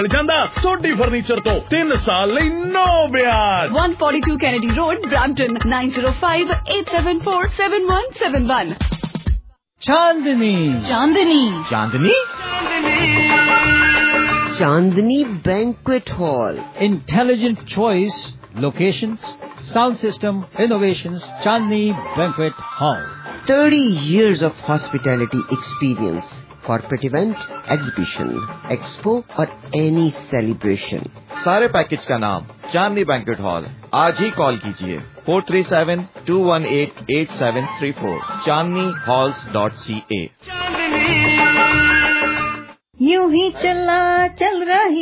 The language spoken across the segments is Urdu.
ਜਾਂਦਾ ਸੋਢੀ ਫਰਨੀਚਰ ਤੋਂ 3 ਸਾਲ ਲਈ no ਵਿਆਜ। 142 Kennedy Road, Brampton, 9058747171. Chandni Chandni Chandni Chandni Banquet Hall. Intelligent choice, locations, sound system, innovations. Chandni Banquet Hall. 30 years of hospitality experience. Corporate event, exhibition, expo or any celebration. سارے پیکج کا نام چاندنی بینکویٹ ہال. آج ہی کال کیجیے 437-218-8734 chandnihalls.ca. یوں ہی چلا چل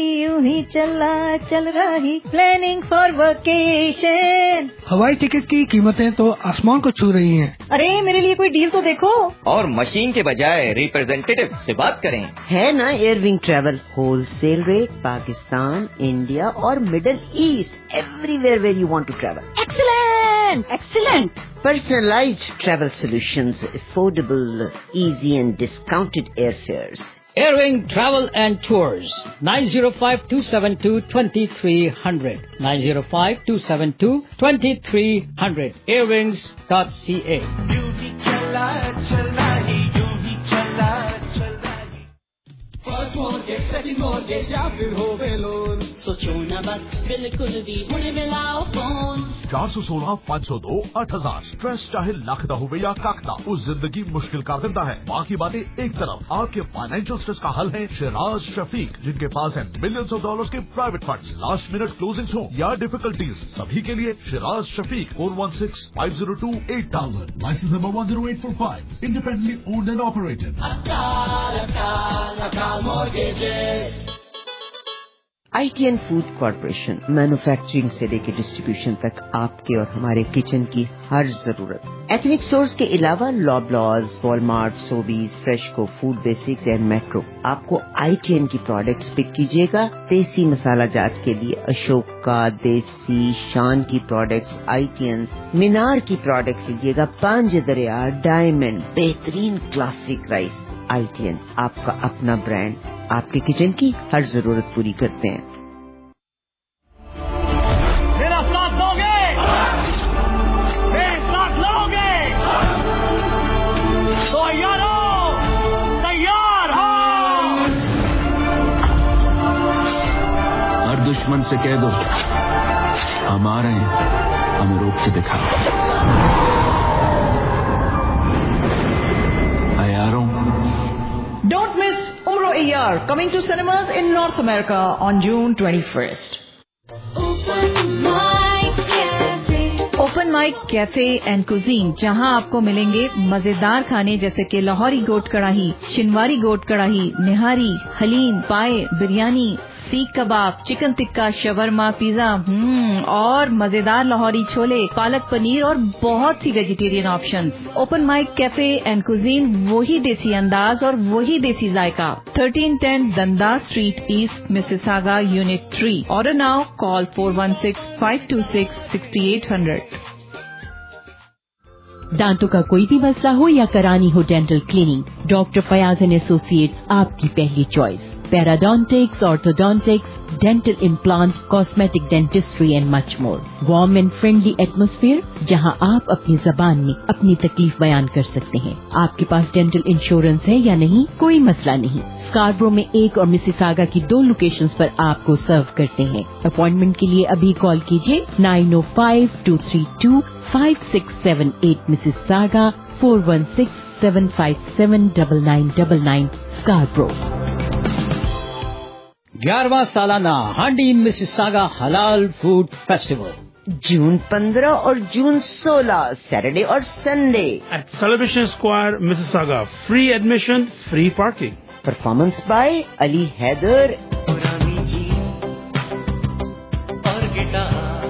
رہی پلاننگ فار ویکیشن. ہوائی ٹکٹ کی قیمتیں تو آسمان کو چھو رہی ہیں. ارے میرے لیے کوئی ڈیل تو دیکھو. اور مشین کے بجائے ریپرزینٹیٹو سے بات کریں. ہے نا Air Wing travel. Wholesale rate Pakistan, India اور Middle East. Everywhere where you want to travel. Excellent. Personalized travel solutions, affordable, easy and discounted airfares. Airwing Travel and Tours. 905-272-2300. 905-272-2300. Airwings.ca. First mortgage, second mortgage, یا پھر ہووے لون. سوچو نہ بس بالکل بھی ہونے ملاؤ فون. 416-502-8000. اسٹریس چاہے لاکھ دا ہوئے یا کاک دا, اس زندگی مشکل کر دیتا ہے. باقی باتیں ایک طرف, آپ کے فائنینشیل اسٹریس کا حل ہے شیراز شفیق, جن کے پاس ہیں ملینز آف ڈالرز کے private funds. Last minute closings ہوں یا ڈیفیکلٹیز, سبھی کے لیے Shiraz Shafiq. 416-502-8000. License number 10845. Independently owned and operated. ITN food corporation. Manufacturing سے لے کے ڈسٹریبیوشن تک آپ کے اور ہمارے کچن کی ہر ضرورت. ایتھنک اسٹورز کے علاوہ Loblaws, Walmart, Sobeys, Freshco, Food Basics and Metro. آپ کو ITN کی پروڈکٹس پک کیجیے گا. دیسی مسالہ جات کے لیے اشوکا, دیسی, شان کی پروڈکٹس ITN. مینار کی پروڈکٹس لیجیے گا. پانچ دریا, ڈائمنڈ, بہترین کلاسک رائس. ITN آپ کا اپنا برانڈ, آپ کے کچن کی ہر ضرورت پوری کرتے ہیں. میرا ساتھ دو گے, میرے ساتھ لو گے تو یارو تیار ہو. ہر دشمن سے کہہ دو ہم آ رہے ہیں, ہمیں روک کے دکھا. Don't miss Umro AR, coming to cinemas in North America on June 21st. Open Mic Cafe and Cuisine, جہاں آپ کو ملیں گے مزیدار کھانے جیسے کہ لاہوری گوٹ کڑاہی, شنواری گوٹ کڑاہی, nihari, haleem, paya, biryani, seekh kebab, chicken tikka, shawarma, pizza اور مزیدار لاہوری چھولے, پالک پنیر اور بہت سی vegetarian options. Open mic cafe and cuisine, وہی دیسی انداز اور وہی دیسی ذائقہ. 1310 Dundas street east, Mississauga, unit 3. Order now, call 416-526-6800. دانتوں کا کوئی بھی مسئلہ ہو یا کرانی ہو dental cleaning, doctor Fayyaz and associates آپ کی پہلی choice. Periodontics, orthodontics, dental implant, cosmetic dentistry and much more. Warm and friendly atmosphere جہاں آپ اپنی زبان میں اپنی تکلیف بیان کر سکتے ہیں. آپ کے پاس ڈینٹل انشورنس ہے یا نہیں, کوئی مسئلہ نہیں. اسکاربرو میں ایک اور مسیساگا کی 2 لوکیشنز پر آپ کو سرو کرتے ہیں. اپوائنٹمنٹ کے لیے ابھی کال کیجیے 905-232-5678 مسیساگا, 416-757-9999 اسکاربرو. 11واں سالانہ ہانڈی مسیساگا حلال فوڈ فیسٹیول جون 15 اور جون 16 سیٹرڈے اور Sunday at celebration square Mississauga. Free admission, free parking. Performance by Ali Haider. اور گٹار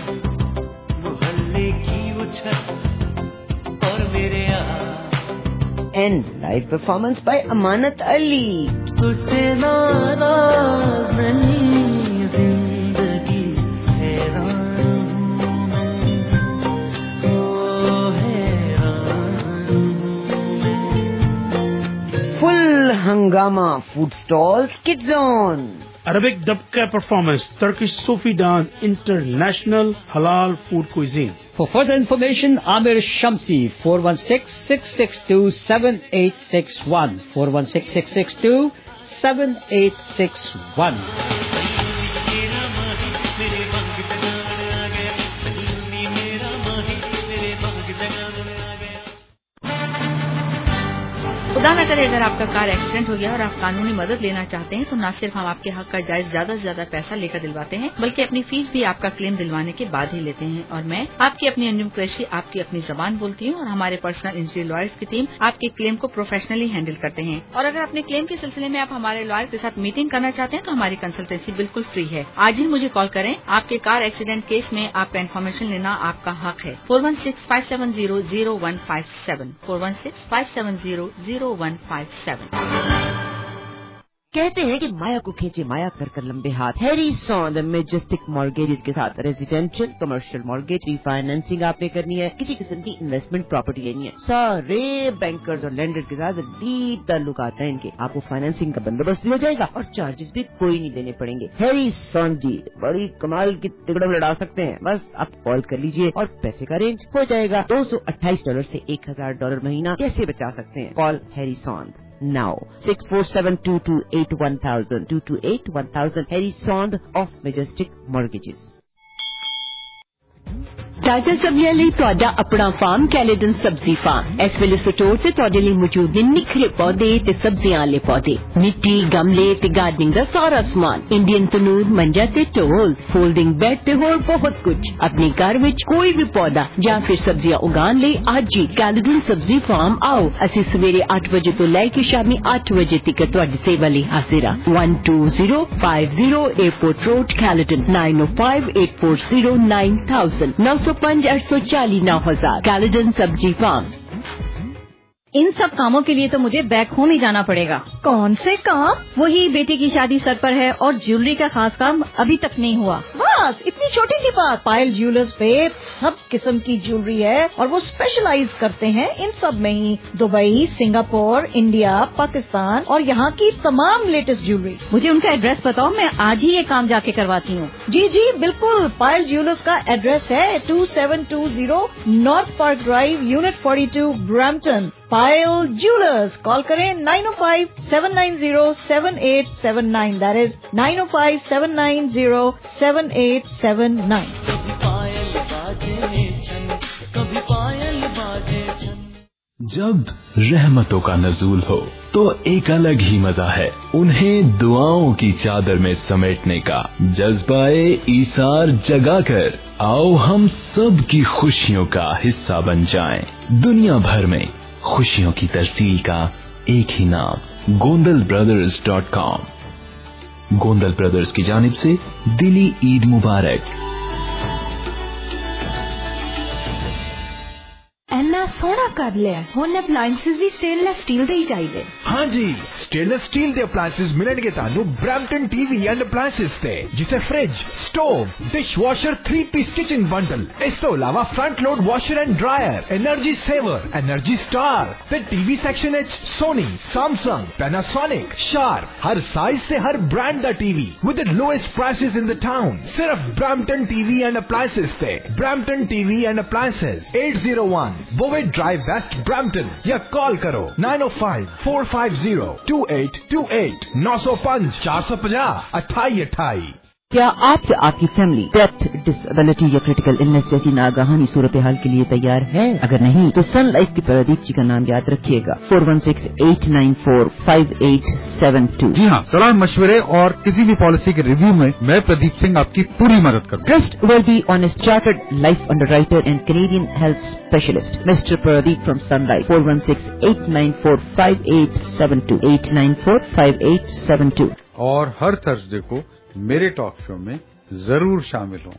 محلے کی اچھل اور میرے اینڈ لائیو پرفارمنس بائی امانت علی. تجھ سے ناراض نہیں زندگی حیران فل ہنگامہ food stall kid zone. Arabic dabka performance, Turkish Sufi dance, international halal food cuisine. For further information, Amir Shamsi, 416-662-7861. 416-662-7861. खुदा न करे अगर आपका कार एक्सीडेंट हो गया और आप कानूनी मदद लेना चाहते हैं तो न सिर्फ हम आपके हक का जायज ज्यादा से ज्यादा पैसा लेकर दिलवाते हैं बल्कि अपनी फीस भी आपका क्लेम दिलवाने के बाद ही लेते हैं। और मैं आपकी अपनी अंजुम कुरैशी आपकी अपनी जबान बोलती हूँ और हमारे पर्सनल इंजरी लॉयर्स की टीम आपके क्लेम को प्रोफेशनली हैंडल करते हैं। और अगर अपने क्लेम के सिलसिले में आप हमारे लॉयर के साथ मीटिंग करना चाहते हैं तो हमारी कंसल्टेंसी बिल्कुल फ्री है। आज ही मुझे कॉल करें। आपके कार एक्सीडेंट केस में आपका इन्फॉर्मेशन लेना आपका हक है। 416-570-0157 416-570-0157। कहते हैं कि माया को खींचे माया कर लंबे हाथ। हैरी सॉन्द मेजेस्टिक मॉर्गेजेस के साथ रेजिडेंशियल कमर्शियल मॉर्गेज रीफाइनेंसिंग आपने करनी है, किसी किस्म की इन्वेस्टमेंट प्रॉपर्टी लेनी है, सारे बैंकर्स और लेंडर्स के साथ डीप ताल्लुकात हैं इनके। आपको फाइनेंसिंग का बंदोबस्त दिया जाएगा और चार्जेस भी कोई नहीं देने पड़ेंगे। हैरी सॉन्द जी बड़ी कमाल की तिगड़म लड़ा सकते हैं। बस आप कॉल कर लीजिए और पैसे का अरेंज हो जाएगा। $228 से $1,000 महीना कैसे बचा सकते हैं? Call Harry Sond now 647-228-1000 228-1000 Harry Sond of Majestic Mortgages। ਤਾਜ਼ਾ ਸਬਜ਼ੀਆਂ ਲਈ ਤੁਹਾਡਾ ਆਪਣਾ ਫਾਰਮ ਕੈਲੇਡਨ ਸਬਜ਼ੀ ਫਾਰਮ। ਇਸ ਵੇਲੇ ਸਟੋਰ ਤੇ ਤੁਹਾਡੇ ਲਈ ਮੌਜੂਦ ਨੇ ਨਿਖਰੇ ਪੌਦੇ ਤੇ ਸਬਜ਼ੀਆਂ ਵਾਲੇ ਪੌਦੇ, ਮਿੱਟੀ, ਗਮਲੇ ਤੇ ਗਾਰਡਨਿੰਗ ਦਾ ਸਾਰਾ ਸਮਾਨ, ਇੰਡੀਅਨ ਤਨੂਰ, ਮੰਜਾ ਤੇ ਢੋਲ, ਫੋਲਡਿੰਗ ਬੈੱਡ ਤੇ ਹੋਰ ਬਹੁਤ ਕੁਝ। ਆਪਣੇ ਘਰ ਵਿੱਚ ਕੋਈ ਵੀ ਪੌਦਾ ਜਾਂ ਫਿਰ ਸਬਜ਼ੀਆਂ ਉਗਾਉਣ ਲਈ ਅੱਜ ਹੀ ਕੈਲੇਡਨ ਸਬਜ਼ੀ ਫਾਰਮ ਆਓ। ਅਸੀਂ ਸਵੇਰੇ 8 ਵਜੇ ਤੋਂ ਲੈ ਕੇ ਸ਼ਾਮੀ 8 ਵਜੇ ਤੱਕ ਤੁਹਾਡੀ ਸੇਵਾ ਲਈ ਹਾਜ਼ਰ ਹਾਂ। 12050 Airport Road, Caledon 905-840-9000 905-840-9000 Caledon Sabzi farm. इन सब कामों के लिए तो मुझे बैक होम ही जाना पड़ेगा। कौन से काम? वही बेटी की शादी सर पर है और ज्वेलरी का खास काम अभी तक नहीं हुआ। बस इतनी छोटी सी बात। पायल ज्वेलर्स पे सब किस्म की ज्वेलरी है और वो स्पेशलाइज करते हैं इन सब में ही। दुबई, सिंगापुर, इंडिया, पाकिस्तान और यहाँ की तमाम लेटेस्ट ज्वेलरी। मुझे उनका एड्रेस बताओ, मैं आज ही ये काम जाके करवाती हूँ। जी जी बिल्कुल। पायल ज्वेलर्स का एड्रेस है 2720 North Park drive, unit 42, Brampton. Payal jewellers. Call करें 905-790-7879। That is 905-790-7879। जब रहमतों का नज़ूल हो तो एक अलग ही मजा है उन्हें दुआओं की चादर में समेटने का। जज्बाए ईसार जगाकर आओ हम सब की खुशियों का हिस्सा बन जाएं। दुनिया भर में खुशियों की तरसील का एक ही नाम GondelBrothers.com। गोंदल ब्रदर्स की जानिब से दिली ईद मुबारक। एना सोना कर लिया हुण अप्लायंसेस भी स्टेनलेस स्टील दे ही चाहिए। हाँ जी, स्टेनलेस स्टील दे अप्लायंसेस मिलणगे तानू ब्रैम्पटन टीवी एंड अप्लायंसेस ते, जिथे fridge, stove, dishwasher, 3-piece kitchen bundle, इस तो अलावा front load washer and dryer, energy saver, energy star ते टीवी सेक्शन एच सोनी, सैमसंग, पैनासोनिक, शार्प, हर साइज से हर ब्रांड दा TV with the lowest prices in the town. सिर्फ ब्रैम्पटन टीवी एंड अप्लायंसेस ते। Brampton TV and appliances 801 बोवेट drive west, Brampton, या कॉल करो 905-450-2828 905-450-2828। क्या आप या आपकी फैमिली डेथ, डिसेबिलिटी या क्रिटिकल इलनेस जैसी नागहानी सूरत हाल के लिए तैयार है? अगर नहीं तो सन लाइफ के प्रदीप जी का नाम याद रखिएगा। 416-894-5872। जी हाँ, सलाह मशवरे और किसी भी पॉलिसी के रिव्यू में मैं प्रदीप सिंह आपकी पूरी मदद करूँगा। Trustworthy honest chartered life underwriter and Canadian health specialist mister Pradeep from Sun Life. 416-894-5872 894-5872। और हर थर्सडे को मेरे टॉक शो में जरूर शामिल हों।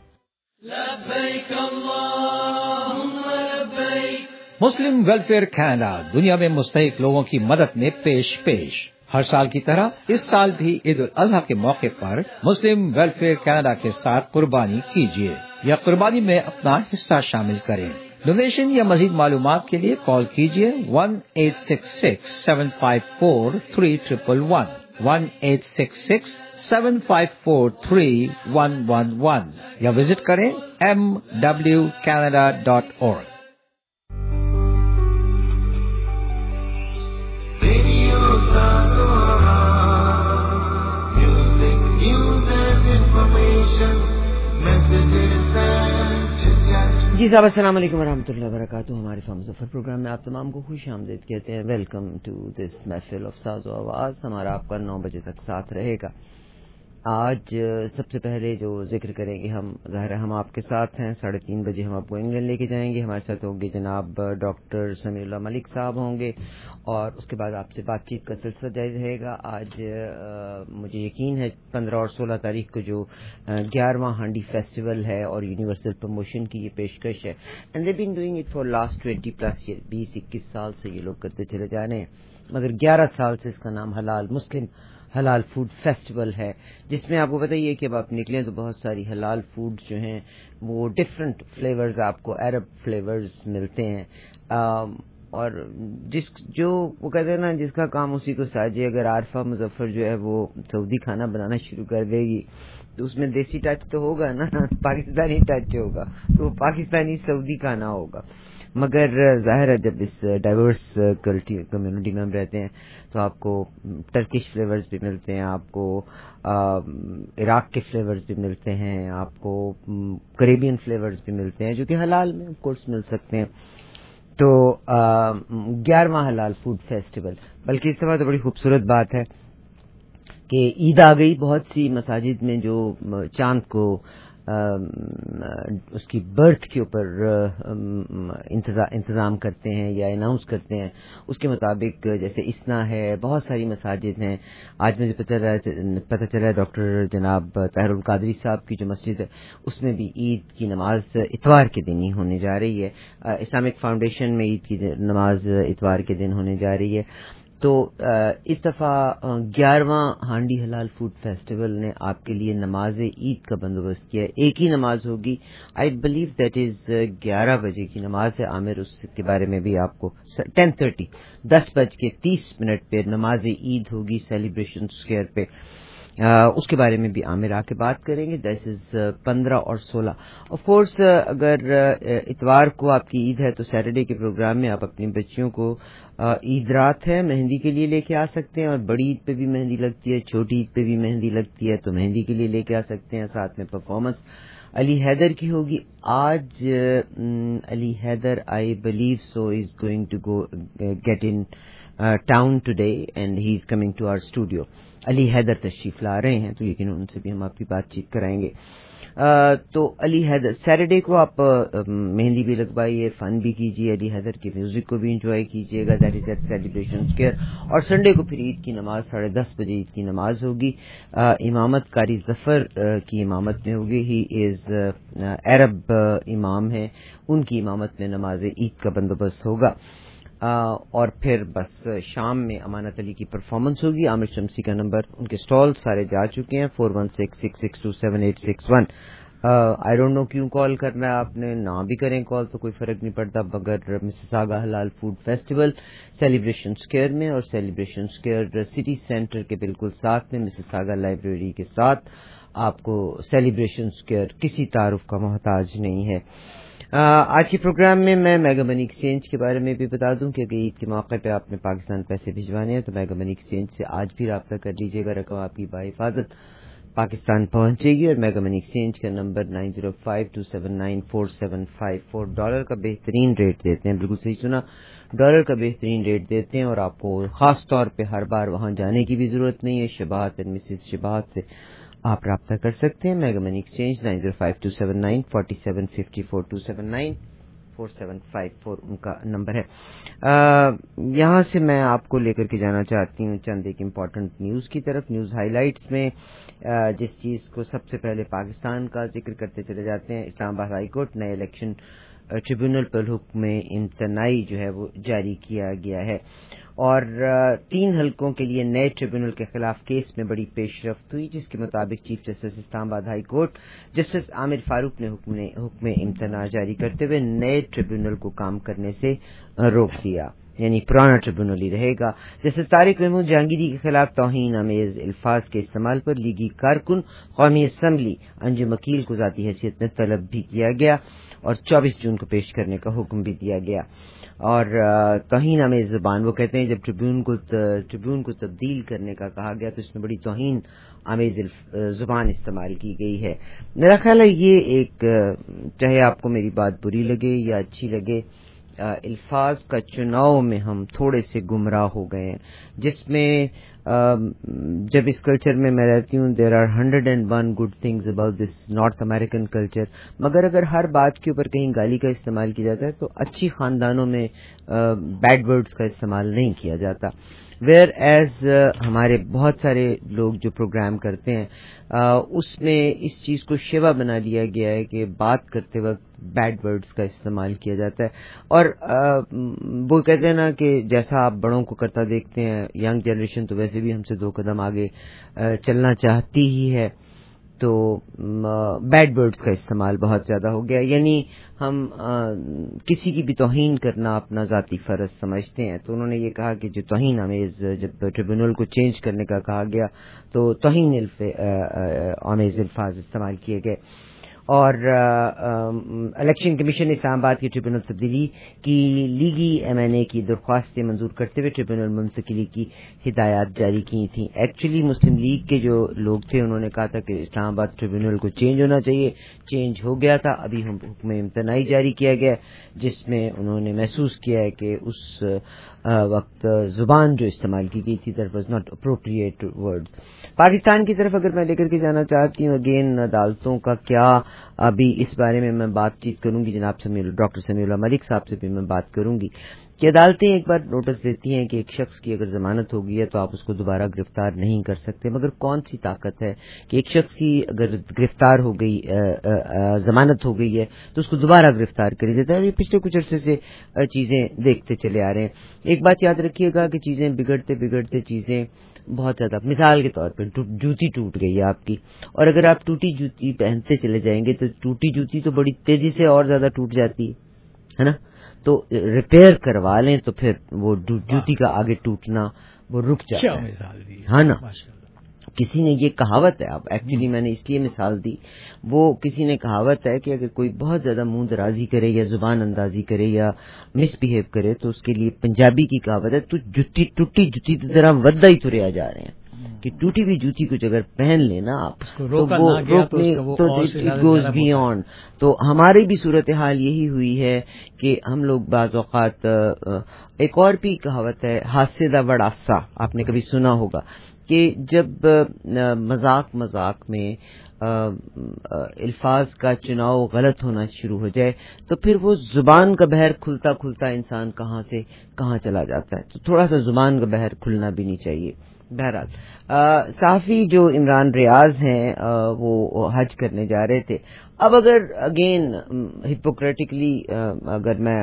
मुस्लिम वेलफेयर कनाडा दुनिया में मुस्तहिक लोगों की मदद में पेश। हर साल की तरह इस साल भी ईद उल अजहा के मौके पर मुस्लिम वेलफेयर कनाडा के साथ कुर्बानी कीजिए या कुर्बानी में अपना हिस्सा शामिल करें। डोनेशन या मजीद मालूमात के लिए कॉल कीजिए 1-866-754-3111 1-866 7543-111 या विजिट करें mwcanada.org। جی صاحب السلام علیکم ورحمۃ اللہ وبرکاتہ۔ ہمارے فہم ظفر پروگرام میں آپ تمام کو خوش آمدید کہتے ہیں۔ ویلکم ٹو دس محفل آف ساز و آواز۔ ہمارا آپ کا 9 بجے تک ساتھ رہے گا۔ آج سب سے پہلے جو ذکر کریں گے ہم، ظاہر ہے ہم آپ کے ساتھ ہیں، 3:30 بجے ہم آپ کو انگلینڈ لے کے جائیں گے۔ ہمارے ساتھ ہوں گے جناب ڈاکٹر سمیر اللہ ملک صاحب ہوں گے، اور اس کے بعد آپ سے بات چیت کا سلسلہ جاری رہے گا۔ آج مجھے یقین ہے 15 اور 16 تاریخ کو جو 11واں ہانڈی فیسٹیول ہے اور یونیورسل پروموشن کی یہ پیشکش ہے، and they been doing it for last 20+ year, 20-21 سال سے یہ لوگ کرتے چلے جا رہے ہیں، مگر 11 سال سے اس کا نام حلال فوڈ فیسٹیول ہے، جس میں آپ کو بتائیے کہ اب آپ نکلیں تو بہت ساری حلال فوڈ جو ہیں وہ ڈفرینٹ فلیورز، آپ کو عرب فلیورز ملتے ہیں، اور جو وہ کہتے ہیں نا، جس کا کام اسی کو ساجے۔ اگر عارفہ مظفر جو ہے وہ سعودی کھانا بنانا شروع کر دے گی تو اس میں دیسی ٹچ تو ہوگا نا، پاکستانی ٹچ ہوگا، تو وہ پاکستانی سعودی کھانا ہوگا۔ مگر ظاہر ہے جب اس ڈائیورس کمیونٹی میں ہم رہتے ہیں تو آپ کو ٹرکش فلیورز بھی ملتے ہیں، آپ کو عراق کے فلیورز بھی ملتے ہیں، آپ کو کریبین فلیورز بھی ملتے ہیں جو کہ حلال میں آف کورس مل سکتے ہیں۔ تو 11واں حلال فوڈ فیسٹیول، بلکہ اس طرح تو بڑی خوبصورت بات ہے کہ عید آ گئی۔ بہت سی مساجد میں جو چاند کو اس کی برتھ کے اوپر انتظام کرتے ہیں یا اناؤنس کرتے ہیں، اس کے مطابق جیسے اسنا ہے، بہت ساری مساجد ہیں۔ آج مجھے پتہ چلا ڈاکٹر جناب طاہر القادری صاحب کی جو مسجد ہے اس میں بھی عید کی نماز اتوار کے دن ہی ہونے جا رہی ہے۔ اسلامک فاؤنڈیشن میں عید کی نماز اتوار کے دن ہونے جا رہی ہے۔ تو اس دفعہ 11واں ہانڈی حلال فوڈ فیسٹیول نے آپ کے لیے نماز عید کا بندوبست کیا ہے۔ ایک ہی نماز ہوگی، آئی بلیو دیٹ از 11 بجے کی نماز ہے عامر، اس کے بارے میں بھی آپ کو 10:30 پہ نماز عید ہوگی سیلیبریشن اسکوائر پہ، اس کے بارے میں بھی عامر آ کے بات کریں گے۔ دیٹ از 15 اور 16۔ آف کورس اگر اتوار کو آپ کی عید ہے تو سیٹرڈے کے پروگرام میں آپ اپنی بچیوں کو عید رات ہے مہندی کے لیے لے کے آ سکتے ہیں، اور بڑی عید پہ بھی مہندی لگتی ہے، چھوٹی عید پہ بھی مہندی لگتی ہے، تو مہندی کے لیے لے کے آ سکتے ہیں۔ ساتھ میں پرفارمنس علی حیدر کی ہوگی آج۔ Ali Haider I believe so is going to get in town today and he is coming to our studio. Ali Haider تشریف لا رہے ہیں، تو یقیناً ان سے بھی ہم آپ کی بات چیت کرائیں گے۔ تو علی حیدر سیٹرڈے کو آپ مہندی بھی لگوائیے، فن بھی کیجیے، علی حیدر کے میوزک کو بھی انجوائے کیجیے گا، that is that celebration square. اور سنڈے کو پھر عید کی نماز 10:30 بجے عید کی نماز ہوگی، امامت قاری ظفر کی امامت میں ہوگی۔ ہی از عرب امام ہیں، ان کی امامت میں نماز عید کا بندوبست ہوگا۔ اور پھر بس شام میں امانت علی کی پرفارمنس ہوگی۔ عامر شمسی کا نمبر، ان کے سٹال سارے جا چکے ہیں، 4166627861۔ آئی ڈونٹ نو کیوں کال کرنا ہے آپ نے، نہ بھی کریں کال تو کوئی فرق نہیں پڑتا، مگر مسیساگا حلال فوڈ فیسٹیول سیلیبریشن اسکوائر میں، اور سیلیبریشن اسکوائر سٹی سینٹر کے بالکل ساتھ میں مسیساگا لائبریری کے ساتھ آپ کو سیلیبریشن اسکوائر کسی تعارف کا محتاج نہیں ہے۔ آج کے پروگرام میں میں میگا منی ایکسچینج کے بارے میں بھی بتا دوں کہ عید کے موقع پہ آپ نے پاکستان پیسے بھجوانے ہیں تو میگا منی ایکسچینج سے آج بھی رابطہ کر لیجیے گا، رقم آپ کی بحفاظت پاکستان پہنچے گی۔ اور میگا منی ایکسچینج کا نمبر 9052794754۔ ڈالر کا بہترین ریٹ دیتے ہیں، بالکل صحیح سنا، ڈالر کا بہترین ریٹ دیتے ہیں، اور آپ کو خاص طور پہ ہر بار وہاں جانے کی بھی ضرورت نہیں ہے۔ شباہت اینڈ مسز شباہت سے آپ رابطہ کر سکتے ہیں۔ میگا منی ایکسچینج 9052794754 ان کا نمبر ہے۔ یہاں سے میں آپ کو لے کر کے جانا چاہتی ہوں چند ایک امپورٹنٹ نیوز کی طرف۔ نیوز ہائی لائٹس میں جس چیز کو سب سے پہلے پاکستان کا ذکر کرتے چلے جاتے ہیں، اسلام آباد ہائی کورٹ نئے الیکشن ٹریبیونل پر حکم امتناعی جو ہے وہ جاری کیا گیا ہے، اور 3 حلقوں کے لیے نئے ٹریبیونل کے خلاف کیس میں بڑی پیش رفت ہوئی، جس کے مطابق chief justice Islamabad high court justice Aamir Farooq نے حکم امتناع جاری کرتے ہوئے نئے ٹریبیونل کو کام کرنے سے روک دیا۔ یعنی پرانا ٹریبونل ہی رہے گا. جسٹس طارق محمود جہانگیری کے خلاف توہین آمیز الفاظ کے استعمال پر لیگی کارکن قومی اسمبلی انجم وکیل کو ذاتی حیثیت میں طلب بھی کیا گیا اور 24 جون کو پیش کرنے کا حکم بھی دیا گیا. اور توہین آمیز زبان، وہ کہتے ہیں جب ٹریبیون کو تبدیل کرنے کا کہا گیا تو اس میں بڑی توہین آمیز زبان استعمال کی گئی ہے. میرا خیال ہے یہ ایک، چاہے آپ کو میری بات بری لگے یا اچھی لگے، الفاظ کا چناؤ میں ہم تھوڑے سے گمراہ ہو گئے ہیں، جس میں جب اس کلچر میں رہتی ہوں there are 101 good things about this North American culture, مگر اگر ہر بات کے اوپر کہیں گالی کا استعمال کیا جاتا ہے تو اچھی خاندانوں میں بیڈ ورڈز کا استعمال نہیں کیا جاتا. ویئر ایز ہمارے بہت سارے لوگ جو پروگرام کرتے ہیں اس میں اس چیز کو شیوا بنا لیا گیا ہے کہ بات کرتے وقت بیڈ ورڈز کا استعمال کیا جاتا ہے. اور وہ کہتے ہیں نا کہ جیسا آپ بڑوں کو کرتا دیکھتے ہیں، ینگ جنریشن تو ویسے بھی ہم سے 2 قدم آگے چلنا چاہتی ہی ہے، تو بیڈ ورڈز کا استعمال بہت زیادہ ہو گیا. یعنی ہم کسی کی بھی توہین کرنا اپنا ذاتی فرض سمجھتے ہیں. تو انہوں نے یہ کہا کہ جو توہین آمیز، جب ٹریبونل کو چینج کرنے کا کہا گیا تو توہین آمیز الفاظ استعمال کیے گئے. اور الیکشن کمیشن نے اسلام آباد کی ٹریبونل تبدیلی کی لیگی MNA کی درخواستیں منظور کرتے ہوئے ٹریبونل منتقلی کی ہدایات جاری کی تھیں. ایکچولی مسلم لیگ کے جو لوگ تھے انہوں نے کہا تھا کہ اسلام آباد ٹریبونل کو چینج ہونا چاہیے، چینج ہو گیا تھا. ابھی حکم امتناعی جاری کیا گیا جس میں انہوں نے محسوس کیا ہے کہ اس وقت زبان جو استعمال کی گئی تھی that was not appropriate words. Pakistan کی طرف اگر میں لے کر کے جانا چاہتی ہوں، اگین عدالتوں کا کیا، ابھی اس بارے میں میں بات چیت کروں گی، جناب ڈاکٹر سمیع اللہ ملک صاحب سے بھی میں بات کروں گی کہ عدالتیں ایک بار نوٹس دیتی ہیں کہ ایک شخص کی اگر ضمانت ہو گئی ہے تو آپ اس کو دوبارہ گرفتار نہیں کر سکتے. مگر کون سی طاقت ہے کہ ایک شخص کی اگر گرفتار ہو گئی، ضمانت ہو گئی ہے تو اس کو دوبارہ گرفتار کر دیتا ہے. اور یہ پچھلے کچھ عرصے سے چیزیں دیکھتے چلے آ رہے ہیں. ایک بات یاد رکھیے گا کہ چیزیں بگڑتے چیزیں بہت زیادہ، مثال کے طور پہ جوتی ٹوٹ گئی ہے آپ کی، اور اگر آپ ٹوٹی جوتی پہنتے چلے جائیں گے تو ٹوٹی جوتی تو بڑی تیزی سے اور زیادہ ٹوٹ جاتی ہے نا. تو ریپیئر کروا لیں تو پھر وہ جوتی کا آگے ٹوٹنا وہ رک جاتا ہے. ہاں نا، کسی نے یہ کہاوت ہے، اب ایکچولی میں نے اس لیے مثال دی، وہ کسی نے کہاوت ہے کہ اگر کوئی بہت زیادہ منہ درازی کرے یا زبان اندازی کرے یا مس بہیو کرے تو اس کے لیے پنجابی کی کہاوت ہے، تو ٹوٹی جوتی تو ذرا ودا ہی تریا جا رہے ہیں کہ ٹوٹی ہوئی جوتی کو اگر پہن لینا آپ تو وہ اٹ گوز بیونڈ. تو ہماری بھی صورتحال یہی ہوئی ہے کہ ہم لوگ بعض اوقات، ایک اور بھی کہاوت ہے حادثے دا بڑا حادثہ، آپ نے کبھی سنا ہوگا کہ جب مذاق میں الفاظ کا چناؤ غلط ہونا شروع ہو جائے تو پھر وہ زبان کا بحر کھلتا انسان کہاں سے کہاں چلا جاتا ہے. تو تھوڑا سا زبان کا بحر کھلنا بھی نہیں چاہیے. بہرحال صحافی جو عمران ریاض ہیں وہ حج کرنے جا رہے تھے. اب اگر اگین ہپوکریٹکلی اگر میں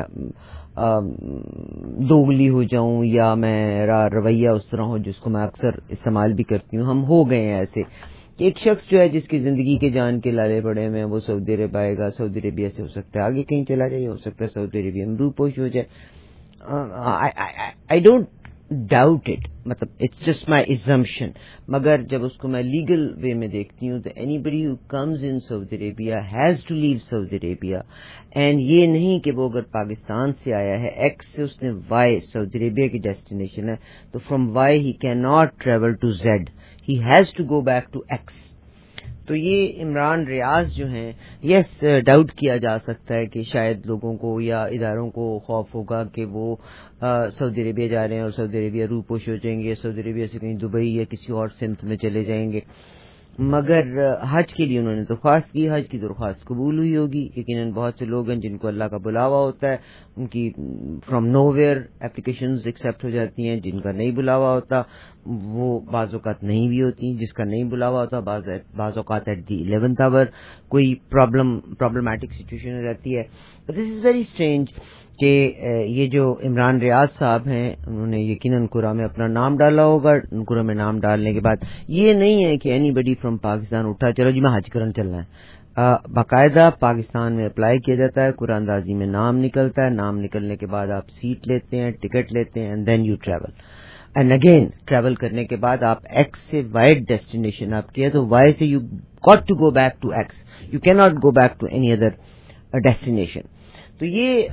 دوگلی ہو جاؤں یا میرا رویہ اس طرح ہو جس کو میں اکثر استعمال بھی کرتی ہوں، ہم ہو گئے ہیں ایسے کہ ایک شخص جو ہے جس کی زندگی کے جان کے لالے پڑے میں وہ سعودی عرب آئے گا، سعودی عربیہ سے ہو سکتا ہے آگے کہیں چلا جائے، ہو سکتا ہے سعودی عربیہ میں روپوش ہو جائے. آئی ڈونٹ ڈاؤٹ اٹ، مطلب اٹس جسٹ مائی ایزمپشن. مگر جب اس کو میں لیگل وے میں دیکھتی ہوں تو anybody who comes in Saudi Arabia has to leave Saudi Arabia. And یہ نہیں کہ وہ اگر پاکستان سے آیا ہے ایکس سے، اس نے وائی سعودی عربیہ کی ڈیسٹینیشن ہے تو from Y he can not travel to Z, he has to go back to X. تو یہ عمران ریاض جو ہیں، یس ڈاؤٹ کیا جا سکتا ہے کہ شاید لوگوں کو یا اداروں کو خوف ہوگا کہ وہ سعودی عربیہ جا رہے ہیں اور سعودی عربیہ روپوش ہو جائیں گے، یا سعودی عربیہ سے کہیں دبئی یا کسی اور سمت میں چلے جائیں گے. مگر حج کے لیے انہوں نے درخواست کی، حج کی درخواست قبول ہوئی ہوگی. یقیناً بہت سے لوگ ہیں جن کو اللہ کا بلاوا ہوتا ہے، ان کی from nowhere applications accept ہو جاتی ہیں، جن کا نہیں بلاوا ہوتا وہ بعض اوقات نہیں بھی ہوتی، جس کا نہیں بلاوا ہوتا، بعض اوقات ایٹ دی 11th آور کوئی پرابلمٹک سچویشن ہو جاتی ہے. دس از ویری اسٹرینج کہ یہ جو عمران ریاض صاحب ہیں انہوں نے یقیناً قرآ میں اپنا نام ڈالا ہوگا. قرآ میں نام ڈالنے کے بعد یہ نہیں ہے کہ اینی بڈی فرام پاکستان اٹھا چلو جی میں حج کرن چلنا ہے. باقاعدہ پاکستان میں اپلائی کیا جاتا ہے، قرآن اندازی میں نام نکلتا ہے، نام نکلنے کے بعد آپ سیٹ لیتے ہیں، ٹکٹ لیتے ہیں، and then you travel. And again travel کرنے کے بعد آپ ایکس سے وائی ڈیسٹینیشن آپ کیا تو وائی سے you got to go back to X, you can not go back to any other destination. تو یہ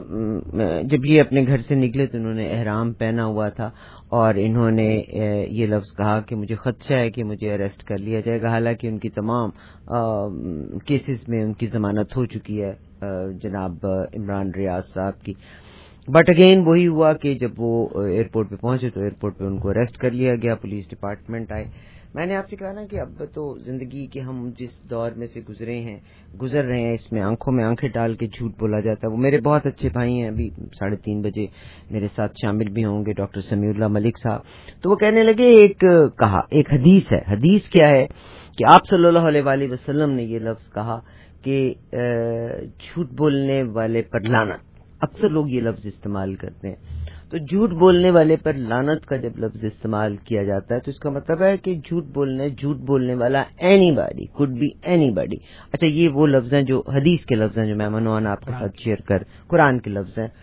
جب یہ اپنے گھر سے نکلے تو انہوں نے احرام پہنا ہوا تھا اور انہوں نے یہ لفظ کہا کہ مجھے خدشہ ہے کہ مجھے اریسٹ کر لیا جائے گا، حالانکہ ان کی تمام کیسز میں ان کی ضمانت ہو چکی ہے جناب عمران ریاض صاحب کی. بٹ اگین وہی ہوا کہ جب وہ ایئرپورٹ پہ پہنچے تو ایئرپورٹ پہ ان کو اریسٹ کر لیا گیا، پولیس ڈپارٹمنٹ آئے. میں نے آپ سے کہا نا کہ اب تو زندگی کے ہم جس دور میں سے گزر رہے ہیں اس میں آنکھوں میں آنکھیں ڈال کے جھوٹ بولا جاتا ہے. وہ میرے بہت اچھے بھائی ہیں، ابھی 3:30 بجے میرے ساتھ شامل بھی ہوں گے، ڈاکٹر سمیع اللہ ملک صاحب. تو وہ کہنے لگے ایک حدیث ہے. حدیث کیا ہے کہ آپ صلی اللہ علیہ وآلہ وسلم نے یہ لفظ کہا کہ جھوٹ بولنے والے پر لعنت. اکثر لوگ یہ لفظ استعمال کرتے ہیں. تو جھوٹ بولنے والے پر لعنت کا جب لفظ استعمال کیا جاتا ہے تو اس کا مطلب ہے کہ جھوٹ بولنے والا anybody could be anybody. اچھا یہ وہ لفظ ہیں جو حدیث کے لفظ ہیں جو میں منوان آپ کے ساتھ شیئر قرآن کے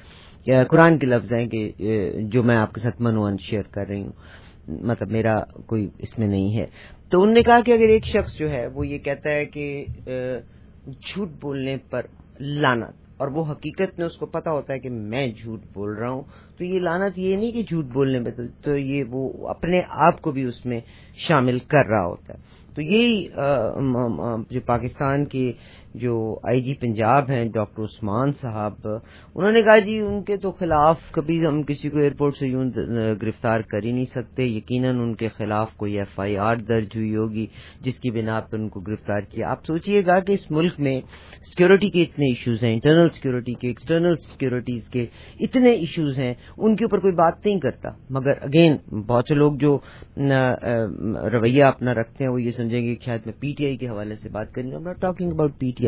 لفظ ہیں کہ جو میں آپ کے ساتھ منوان شیئر کر رہی ہوں، مطلب میرا کوئی اس میں نہیں ہے. تو انہوں نے کہا کہ اگر ایک شخص جو ہے وہ یہ کہتا ہے کہ جھوٹ بولنے پر لعنت اور وہ حقیقت میں اس کو پتا ہوتا ہے کہ میں جھوٹ بول رہا ہوں، تو یہ لعنت یہ نہیں کہ جھوٹ بولنے میں تو یہ وہ اپنے آپ کو بھی اس میں شامل کر رہا ہوتا ہے. تو یہی جو پاکستان کے جو آئی جی پنجاب ہیں ڈاکٹر عثمان صاحب، انہوں نے کہا جی ان کے تو خلاف کبھی ہم کسی کو ایئرپورٹ سے یوں گرفتار کر ہی نہیں سکتے. یقیناً ان کے خلاف کوئی FIR درج ہوئی ہوگی جس کی بنا پر ان کو گرفتار کیا. آپ سوچئے گا کہ اس ملک میں سیکورٹی کے اتنے ایشوز ہیں، انٹرنل سیکورٹی کے، ایکسٹرنل سیکورٹیز کے اتنے ایشوز ہیں، ان کے اوپر کوئی بات نہیں کرتا. مگر اگین بہت سے لوگ جو رویہ اپنا رکھتے ہیں وہ یہ سمجھیں گے کہ شاید میں PTI کے حوالے سے بات کریں. I'm not talking about PTI.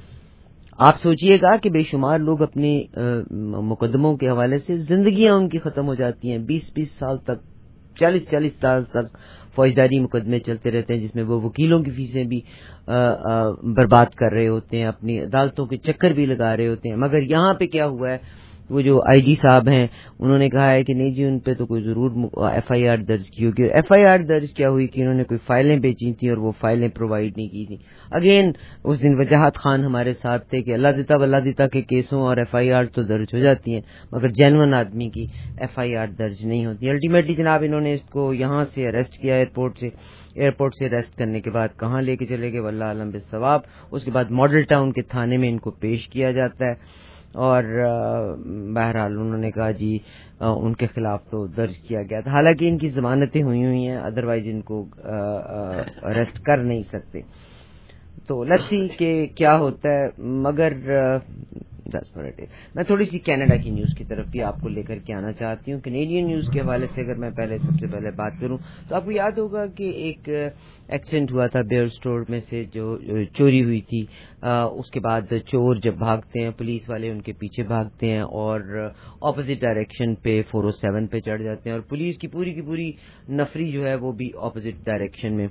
آپ سوچئے گا کہ بے شمار لوگ اپنے مقدموں کے حوالے سے زندگیاں ان کی ختم ہو جاتی ہیں، 20 سال تک، 40 سال تک فوجداری مقدمے چلتے رہتے ہیں جس میں وہ وکیلوں کی فیسیں بھی برباد کر رہے ہوتے ہیں، اپنی عدالتوں کے چکر بھی لگا رہے ہوتے ہیں. مگر یہاں پہ کیا ہوا ہے، وہ جو آئی جی صاحب ہیں انہوں نے کہا ہے کہ نہیں جی ان پہ تو کوئی ضرور FIR درج کی ہوگی. FIR درج کیا ہوئی کہ انہوں نے کوئی فائلیں بیچی تھیں اور وہ فائلیں پرووائڈ نہیں کی تھیں. اگین اس دن وجاہت خان ہمارے ساتھ تھے کہ اللہ دیتا کے کیسوں اور FIR تو درج ہو جاتی ہیں مگر جینون آدمی کی FIR درج نہیں ہوتی. الٹیمیٹلی جناب انہوں نے اس کو یہاں سے اریسٹ کیا، ایئرپورٹ سے اریسٹ کرنے کے بعد کہاں لے کے چلے گئے واللہ عالم بالثواب. اس کے بعد ماڈل ٹاؤن کے تھانے میں ان کو پیش کیا جاتا ہے اور بہرحال انہوں نے کہا جی ان کے خلاف تو درج کیا گیا تھا، حالانکہ ان کی ضمانتیں ہوئی ہیں، ادروائز ان کو اریسٹ کر نہیں سکتے. تو لیٹس سی کہ کیا ہوتا ہے. مگر 10 منٹ میں تھوڑی سی کینیڈا کی نیوز کی طرف بھی آپ کو لے کر کے آنا چاہتی ہوں. کینیڈین نیوز کے حوالے سے اگر میں سب سے پہلے بات کروں تو آپ کو یاد ہوگا کہ ایک ایکسیڈنٹ ہوا تھا بیئر اسٹور میں سے جو چوری ہوئی تھی. اس کے بعد چور جب بھاگتے ہیں پولیس والے ان کے پیچھے بھاگتے ہیں اور اپوزٹ ڈائریکشن پہ 407 پہ چڑھ جاتے ہیں اور پولیس کی پوری نفری جو ہے وہ بھی اپوزٹ ڈائریکشن میں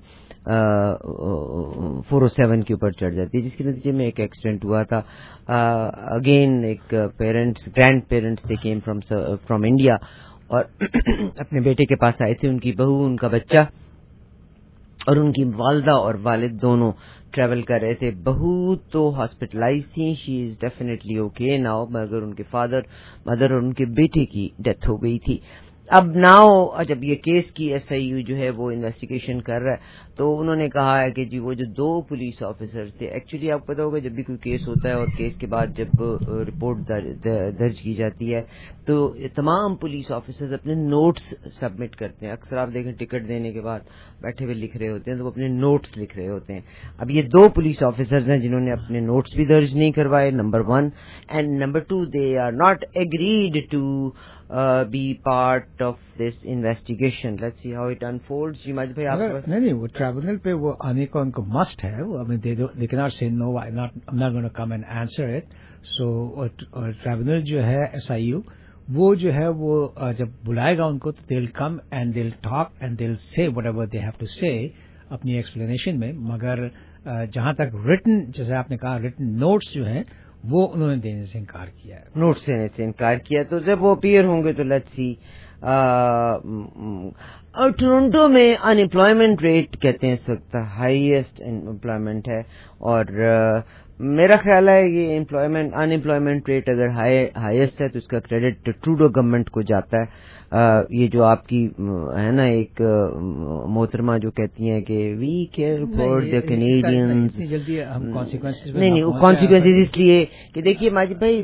407 کے اوپر چڑھ جاتی ہے، جس کے نتیجے میں ایک ایکسیڈنٹ ہوا تھا. اگین ایک grandparents they came from India اور اپنے بیٹے کے پاس آئے تھے. ان کی بہو، ان کا بچہ اور ان کی والدہ اور والد دونوں ٹریول کر رہے تھے. بہو تو ہاسپٹلائز تھیں، she is definitely okay now, مگر ان کے فادر مدر اور ان کے بیٹے کی ڈیتھ ہو گئی تھی. اب ناؤ جب یہ کیس کی SIU جو ہے وہ انویسٹیگیشن کر رہا ہے تو انہوں نے کہا ہے کہ جی وہ جو 2 پولیس آفیسر تھے، ایکچولی آپ کو پتا ہوگا جب بھی کوئی کیس ہوتا ہے اور کیس کے بعد جب رپورٹ درج کی جاتی ہے تو تمام پولیس آفیسرز اپنے نوٹس سبمٹ کرتے ہیں. اکثر آپ دیکھیں ٹکٹ دینے کے بعد بیٹھے ہوئے لکھ رہے ہوتے ہیں تو وہ اپنے نوٹس لکھ رہے ہوتے ہیں. اب یہ 2 پولیس آفیسرز ہیں جنہوں نے اپنے نوٹس بھی درج نہیں کروائے، number 1 and number 2 they are not agreed to be part of this investigation. Let's see how it unfolds. जी माजिद भाई आप नहीं वो ट्राइब्यूनल पे वो आने का उनको मस्ट है. I mean they cannot say no. I'm not going to come and answer it. So tribunal जो है SIU वो जो है वो जब बुलाएगा उनको तो they'll come and they'll talk and they'll say whatever they have to say अपनी एक्सप्लेनेशन में. मगर जहां तक रिटन जैसे आपने कहा रिटन नोट्स जो है वो उन्होंने देने से इनकार किया है. नोट्स देने से इनकार किया. तो जब वो अपीयर होंगे तो लेट्स सी. टोरंटो में अनएम्प्लॉयमेंट रेट कहते हैं इस वक्त हाईएस्ट अनएम्प्लॉयमेंट है. और मेरा ख्याल है ये अनएम्प्लॉयमेंट रेट अगर हाईएस्ट है तो इसका क्रेडिट ट्रूडो गवर्नमेंट को जाता है. ये जो आपकी है ना एक मोहतरमा जो कहती हैं कि we care for the Canadians. नहीं कॉन्सिक्वेंसेज इसलिए कि देखिए माजिद भाई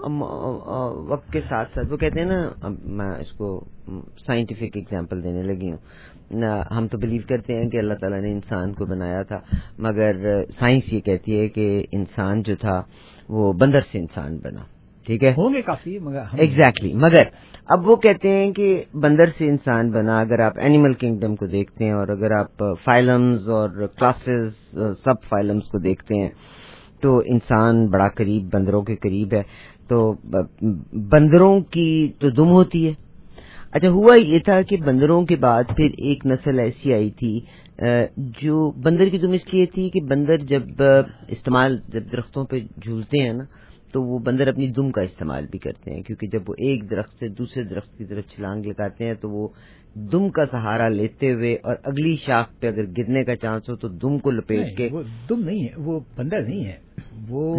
वक्त के साथ साथ वो कहते हैं ना, मैं इसको साइंटिफिक एग्जांपल देने लगी हूँ. हम तो बिलीव करते हैं कि अल्लाह ताला ने इंसान को बनाया था, मगर साइंस ये कहती है कि इंसान जो था वो बंदर से इंसान बना. ठीक है, होंगे काफी मगर एग्जैक्टली मगर अब वो कहते हैं कि बंदर से इंसान बना. अगर आप एनिमल किंगडम को देखते हैं और अगर आप फाइलम्स और क्लासेस सब फाइलम्स को देखते हैं तो इंसान बड़ा करीब बंदरों के करीब है. तो बंदरों की तो दुम होती है. अच्छा, हुआ ये था कि बंदरों के बाद फिर एक नस्ल ऐसी आई थी जो बंदर की दुम इसलिए थी कि बंदर जब दरख्तों पे झूलते हैं ना तो वो बंदर अपनी दुम का इस्तेमाल भी करते हैं, क्योंकि जब वो एक दरख्त से दूसरे दरख्त की तरफ छलांग लगाते हैं तो वो दुम का सहारा लेते हुए और अगली शाख पे अगर गिरने का चांस हो तो दुम को लपेट के. वो दुम नहीं है, वो बंदर नहीं है, वो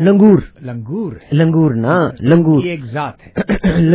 लंगूर की एक जात है.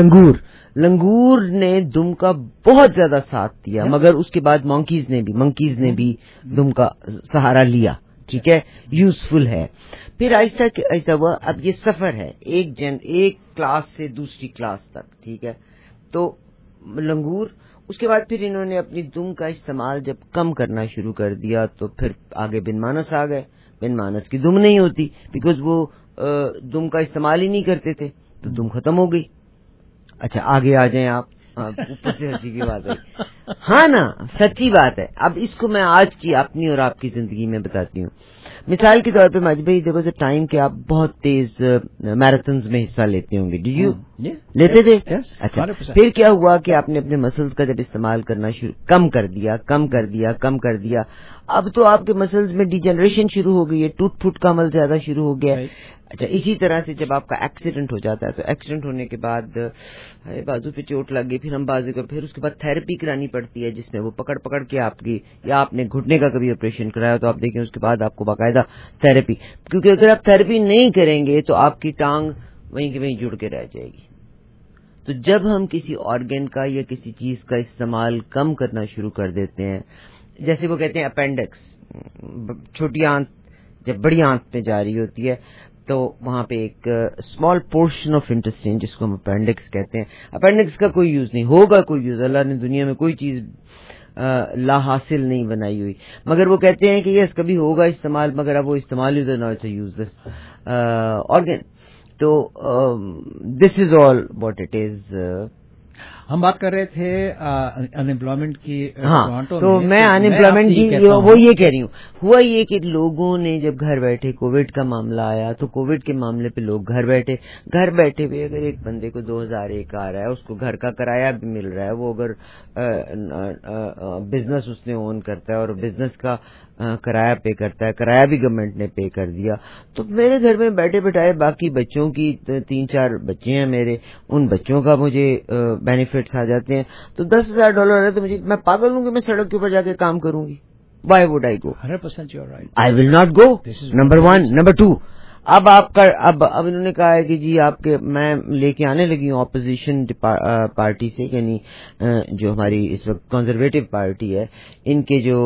लंगूर ने दुम का बहुत ज्यादा साथ दिया, मगर उसके बाद मंकीज ने भी दुम का सहारा लिया. ठीक है, यूजफुल है. फिर आहिस्ता हुआ. अब ये सफर है एक क्लास से दूसरी क्लास तक. ठीक है, तो लंगूर. उसके बाद फिर इन्होंने अपनी दुम का इस्तेमाल जब कम करना शुरू कर दिया तो फिर आगे बिनमानस आ गए. बिनमानस की दुम नहीं होती बिकॉज वो दुम का इस्तेमाल ही नहीं करते थे, तो दुम खत्म हो गई. अच्छा, आगे आ जाएं आप. ऊपर से हंसी की बात है. हाँ ना, सच्ची बात है. अब इसको मैं आज की अपनी और आपकी जिंदगी में बताती हूँ. मिसाल के तौर पे माजिद भाई देखो से टाइम के आप बहुत तेज मैराथन्स में हिस्सा लेते होंगे. डू यू लेते थे? अच्छा, फिर क्या हुआ कि आपने अपने मसल्स का जब इस्तेमाल करना कम कर दिया, अब तो आपके मसल्स में डिजेनरेशन शुरू हो गई है, टूट फूट का अमल ज्यादा शुरू हो गया है. अच्छा, इसी तरह से जब आपका एक्सीडेंट हो जाता है तो एक्सीडेंट होने के बाद बाजू पे चोट लग गई, फिर हम बाजू को फिर उसके बाद थेरेपी करानी पड़ती है जिसमें वो पकड़ के आपकी, या आपने घुटने का कभी ऑपरेशन कराया तो आप देखें उसके बाद आपको बाकायदा थेरेपी, क्योंकि अगर आप थेरेपी नहीं करेंगे तो आपकी टांग वहीं के वहीं जुड़ के रह जाएगी. तो जब हम किसी ऑर्गन का या किसी चीज का इस्तेमाल कम करना शुरू कर देते हैं, जैसे वो कहते हैं अपेंडिक्स, छोटी आंत जब बड़ी आंत में जा रही होती है तो वहां पे एक स्मॉल पोर्शन ऑफ इंटेस्टाइन जिसको हम अपेंडिक्स कहते हैं. अपेंडिक्स का कोई यूज नहीं होगा, कोई यूज अल्लाह ने दुनिया में कोई चीज ला हासिल नहीं बनाई हुई, मगर वो कहते हैं कि यस कभी होगा इस्तेमाल, मगर अब वो इस्तेमाल ही ना हो, यूजलेस ऑर्गन. तो this is all what it is. हम बात कर रहे थे अनएम्प्लॉयमेंट की. हाँ, तो मैं अनएम्प्लॉयमेंट की वो ये कह रही हूँ. हुआ ये कि लोगों ने जब घर बैठे कोविड का मामला आया तो कोविड के मामले पे लोग घर बैठे हुए अगर एक बंदे को 2001 आ रहा है, उसको घर का किराया भी मिल रहा है, वो अगर बिजनेस उसने ओन करता है और बिजनेस का किराया पे करता है, किराया भी गवर्नमेंट ने पे कर दिया, तो मेरे घर में बैठे बैठाए बाकी बच्चों की 3-4 बच्चे हैं मेरे, उन बच्चों का मुझे बेनिफिट्स आ जाते हैं. तो $10,000 है तो मैं पागल हूँ कि मैं सड़क के ऊपर जाके काम करूंगी. Why would I go? 100% you're right. I will not go. Number 1. Number 2. अब इन्होंने कहा है कि जी आपके मैं लेके आने लगी हूँ ऑपोजिशन पार्टी से, यानी जो हमारी इस वक्त कंजर्वेटिव पार्टी है, इनके जो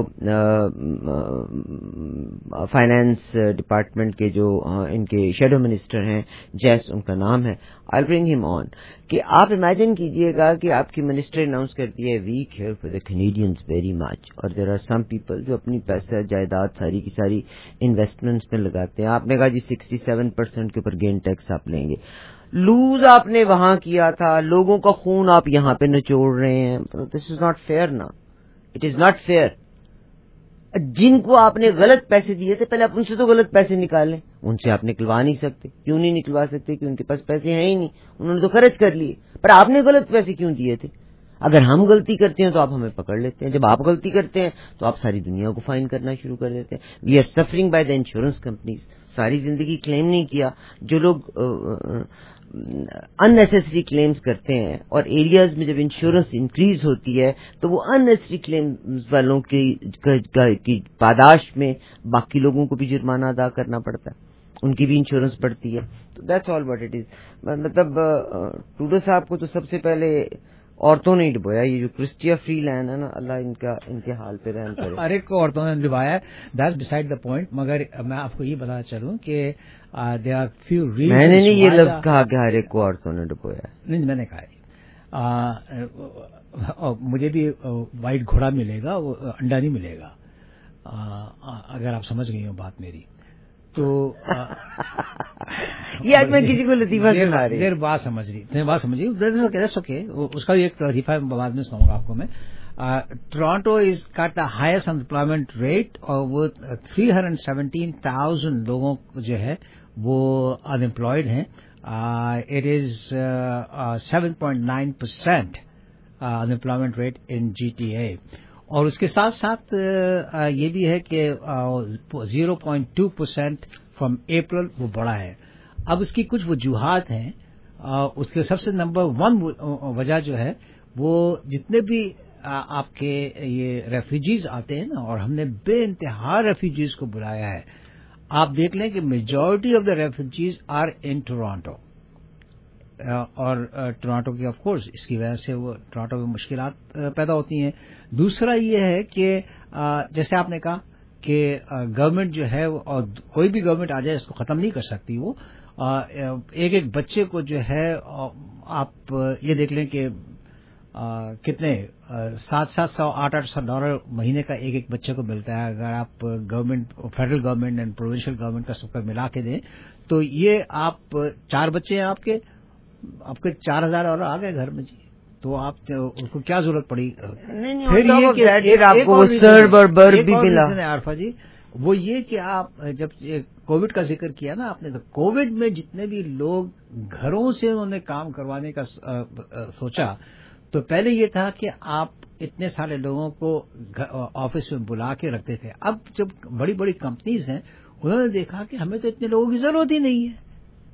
फाइनेंस डिपार्टमेंट के जो इनके शेडो मिनिस्टर हैं, जैस उनका नाम है, आई ब्रिंग हिम ऑन, कि आप इमेजिन कीजिएगा कि आपकी मिनिस्टर अनाउंस करती है we care for the Canadians very much, और देयर आर सम पीपल जो अपनी पैसा जायदाद सारी की सारी इन्वेस्टमेंट्स में लगाते हैं. आपने कहा जी 67% کے اوپر گین ٹیکس آپ لیں گے. لوز آپ نے وہاں کیا تھا, لوگوں کا خون آپ یہاں پہ نچوڑ رہے ہیں. دس از ناٹ فیئر نا, اٹ از ناٹ فیئر. جن کو آپ نے غلط پیسے دیے تھے پہلے آپ ان سے تو غلط پیسے نکالیں. ان سے آپ نکلوا نہیں سکتے. کیوں نہیں نکلوا سکتے؟ کہ ان کے پاس پیسے ہیں ہی نہیں, انہوں نے تو خرچ کر لیے. پر آپ نے غلط پیسے کیوں دیے تھے؟ اگر ہم غلطی کرتے ہیں تو آپ ہمیں پکڑ لیتے ہیں, جب آپ غلطی کرتے ہیں تو آپ ساری دنیا کو فائن کرنا شروع کر دیتے ہیں. We are suffering by the insurance companies. ساری زندگی کلیم نہیں کیا. جو لوگ ان نیسیسری کلیمز کرتے ہیں, اور ایریاز میں جب انشورنس انکریز ہوتی ہے تو وہ ان نیسیسری کلیمز والوں کی پاداش میں باقی لوگوں کو بھی جرمانہ ادا کرنا پڑتا ہے, ان کی بھی انشورنس بڑھتی ہے. تو that's all what it is. مطلب ٹروڈو صاحب کو تو سب سے پہلے عورتوں نے ڈبویا. یہ جو کرسچیا فری لینڈ ہے نا, اللہ ان کے حال پہ رحم کرے. ہر ایک کو عورتوں نے ڈبایا, دیٹس بسائڈ دا پوائنٹ. مگر میں آپ کو یہ بتانا چاہوں کہ there are few reasons. میں نے نہیں یہ لفظ کہا کہ ہر ایک کو عورتوں نے ڈبویا. نہیں, میں نے کہا مجھے بھی وائٹ گھوڑا ملے گا, وہ انڈا نہیں ملے گا, اگر آپ سمجھ گئی ہو بات میری. تو یہ آج میں کسی کو لطیفہ سنا رہی دیر بات سمجھ رہی اس کا ایک لطیفہ بعد میں سناؤں گا آپ کو میں. Toronto is got the highest employment rate, اور وہ 317,000 لوگوں جو ہے وہ ان امپلائڈ ہیں. It is 7.9% unemployment rate in GTA. اور اس کے ساتھ ساتھ یہ بھی ہے کہ 0.2% فرام اپریل وہ بڑا ہے. اب اس کی کچھ وجوہات ہیں. اس کے سب سے نمبر 1 وجہ جو ہے وہ جتنے بھی آپ کے یہ ریفیوجیز آتے ہیں نا, اور ہم نے بے انتہا ریفیوجیز کو بلایا ہے. آپ دیکھ لیں کہ majority of the refugees are in Toronto, اور ٹورانٹو کی آف کورس اس کی وجہ سے وہ ٹورانٹو میں مشکلات پیدا ہوتی ہیں. دوسرا یہ ہے کہ جیسے آپ نے کہا کہ گورنمنٹ جو ہے, اور کوئی بھی گورنمنٹ آ جائے اس کو ختم نہیں کر سکتی. وہ ایک بچے کو جو ہے آپ یہ دیکھ لیں کہ کتنے $700-800 مہینے کا ایک بچے کو ملتا ہے. اگر آپ government, federal government and provincial government کا سب کا ملا کے دیں تو یہ آپ 4 بچے ہیں آپ کے $4,000 آ گئے گھر میں جی. تو آپ ان کو کیا ضرورت پڑی؟ پھر یہ کہ عارفہ جی وہ یہ کہ آپ جب کووڈ کا ذکر کیا نا آپ نے, تو کووڈ میں جتنے بھی لوگ گھروں سے انہوں نے کام کروانے کا سوچا, تو پہلے یہ تھا کہ آپ اتنے سارے لوگوں کو آفس میں بلا کے رکھتے تھے. اب جب بڑی بڑی کمپنیز ہیں انہوں نے دیکھا کہ ہمیں تو اتنے لوگوں کی ضرورت ہی نہیں ہے.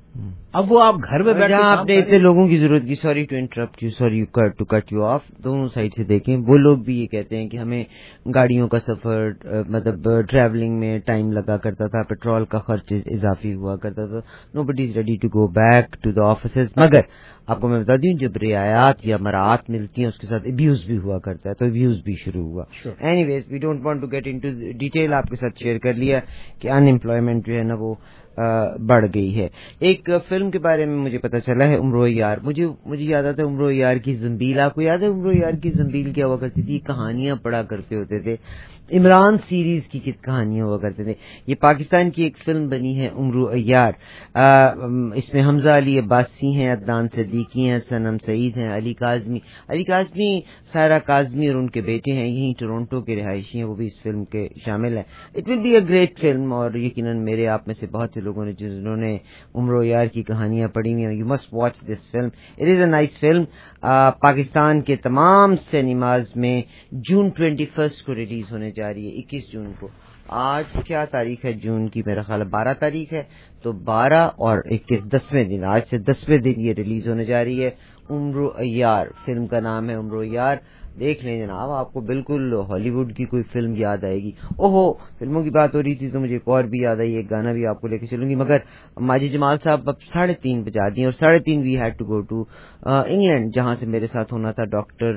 اب وہ آپ گھر میں بیٹھے آپ نے اتنے لوگوں کی ضرورت کی. Sorry to interrupt you, sorry to cut you off. دونوں سائڈ سے دیکھیں, وہ لوگ بھی یہ کہتے ہیں کہ ہمیں گاڑیوں کا سفر, مطلب ٹریولنگ میں ٹائم لگا کرتا تھا, پیٹرول کا خرچ اضافی ہوا کرتا تھا. Nobody is ready to go back to the offices. مگر آپ کو میں بتا دوں, جب رعایات یا مراعات ملتی ہیں اس کے ساتھ ابیوز بھی ہوا کرتا ہے, تو ابیوز بھی شروع ہوا. Anyways we don't want to get into detail. آپ کے ساتھ شیئر کر لیا کہ ان امپلائمنٹ جو ہے نا وہ بڑھ گئی ہے. ایک فلم کے بارے میں مجھے پتا چلا ہے, عمرو یار. مجھے یاد آتا ہے عمرو یار کی زنبیل. آپ کو یاد ہے عمرو یار کی زنبیل کیا ہوا کرتی تھی؟ کہانیاں پڑھا کرتے ہوتے تھے. عمران سیریز کی کہانیاں ہوا کرتے تھے. یہ پاکستان کی ایک فلم بنی ہے عمرو یار. اس میں حمزہ علی عباسی ہیں, عدنان صدیقی ہیں, سنم سعید ہیں, علی کاظمی, سائرہ کاظمی اور ان کے بیٹے ہیں, یہیں ٹورنٹو کے رہائشی ہیں, وہ بھی اس فلم کے شامل ہیں. It will be a great film. اور یقیناً میرے آپ میں سے بہت سے لوگوں نے جنہوں نے عمرو یار کی کہانیاں پڑھی ہوئی ہیں, you must watch this film. It is a nice film. Pakistan کے تمام سینیماز میں جون 21 کو ریلیز ہونے جا رہی ہے, 21 جون کو. آج کیا تاریخ ہے جون کی؟ میرا خیال ہے 12 تاریخ ہے. تو 12 اور 21 10ویں دن, آج سے 10ویں دن یہ ریلیز ہونے جا رہی ہے. عمرو یار فلم کا نام ہے, عمرو یار. دیکھ لیں جناب, آپ کو بالکل ہالی ووڈ کی کوئی فلم یاد آئے گی. اوہو, فلموں کی بات ہو رہی تھی تو مجھے ایک اور بھی یاد آئی, ایک گانا بھی آپ کو لے کے چلوں گی. مگر ماجد جمال صاحب اب 3:30 بجا دیے, اور 3:30 we had to go to England, جہاں سے میرے ساتھ ہونا تھا ڈاکٹر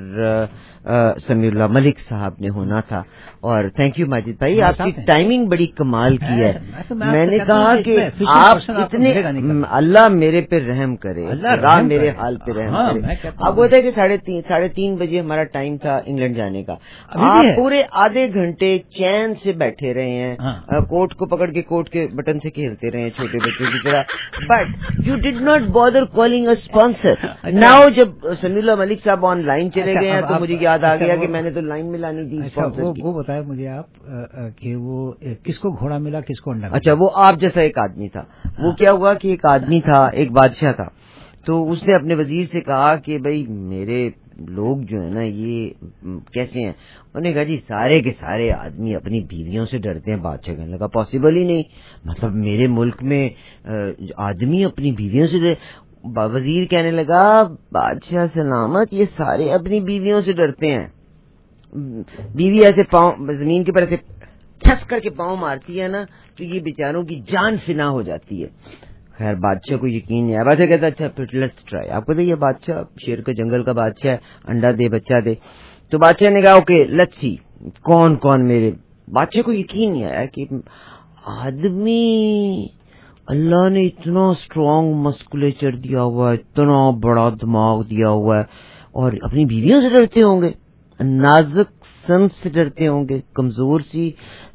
سمیع اللہ ملک صاحب نے ہونا تھا. اور تھینک یو ماجد بھائی, آپ کی ٹائمنگ بڑی کمال کی ہے. میں نے کہا کہ آپ اتنے, اللہ میرے پہ رحم کرے, اللہ میرے حال پہ رحم करते हैं। आपको पता है कि 3:30 बजे हमारा टाइम था इंग्लैंड जाने का, आप पूरे आधे घंटे चैन से बैठे रहे हैं, कोट को पकड़ के कोट के बटन से खेलते रहे छोटे बच्चों की तरह, but you did not bother calling a sponsor. Now जब समीउल्लाह मलिक साहब ऑनलाइन चले गए हैं तो मुझे याद आ गया कि मैंने तो लाइन मिलानी थी स्पॉन्सर की। वो बताया मुझे आप कि वो किसको घोड़ा मिला किसको अंडा। अच्छा, वो आप जैसा एक आदमी था। वो क्या हुआ कि एक आदमी था, एक बादशाह था, तो उसने अपने वजीर से कहा कि भाई मेरे लोग जो है ना ये कैसे हैं। उन्होंने कहा जी सारे के सारे आदमी अपनी बीवियों से डरते हैं। बादशाह कहने लगा पॉसिबल ही नहीं, मतलब मेरे मुल्क में आदमी अपनी बीवियों से वजीर कहने लगा बादशाह सलामत, ये सारे अपनी बीवियों से डरते हैं। बीवी ऐसे पाँव जमीन के पर ऐसे ठस करके पाँव मारती है ना तो ये बेचारों की जान फिना हो जाती है। खैर बादशाह को यकीन नहीं आया। बादशाह कहता अच्छा फिर लेट्स ट्राई। आपको तो ये बादशाह शेर के जंगल का बादशाह, अंडा दे बच्चा दे। तो बादशाह ने कहा ओके लेट्स सी कौन कौन मेरे। बादशाह को यकीन नहीं आया कि आदमी, अल्लाह ने इतना स्ट्रांग मस्कुलेचर दिया हुआ है, इतना बड़ा दिमाग दिया हुआ है, और अपनी बीवियों से डरते होंगे, नाजुक सन से डरते होंगे, कमजोर सी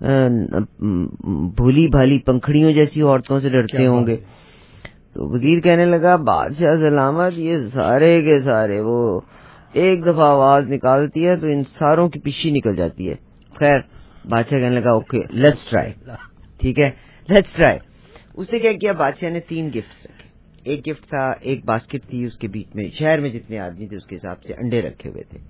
भोली भाली पंखड़ियों जैसी औरतों से डरते होंगे। तो वजीर कहने लगा बादशाह सलामत, ये सारे के सारे वो एक दफा आवाज निकालती है तो इन सारों की पिछी निकल जाती है। खैर बादशाह कहने लगा ओके लेट्स ट्राई, ठीक है लेट्स ट्राई। उसने क्या किया, बादशाह ने 3 गिफ्ट रखे। एक गिफ्ट था, एक बास्केट थी, उसके बीच में शहर में जितने आदमी थे उसके हिसाब से अंडे रखे हुए थे,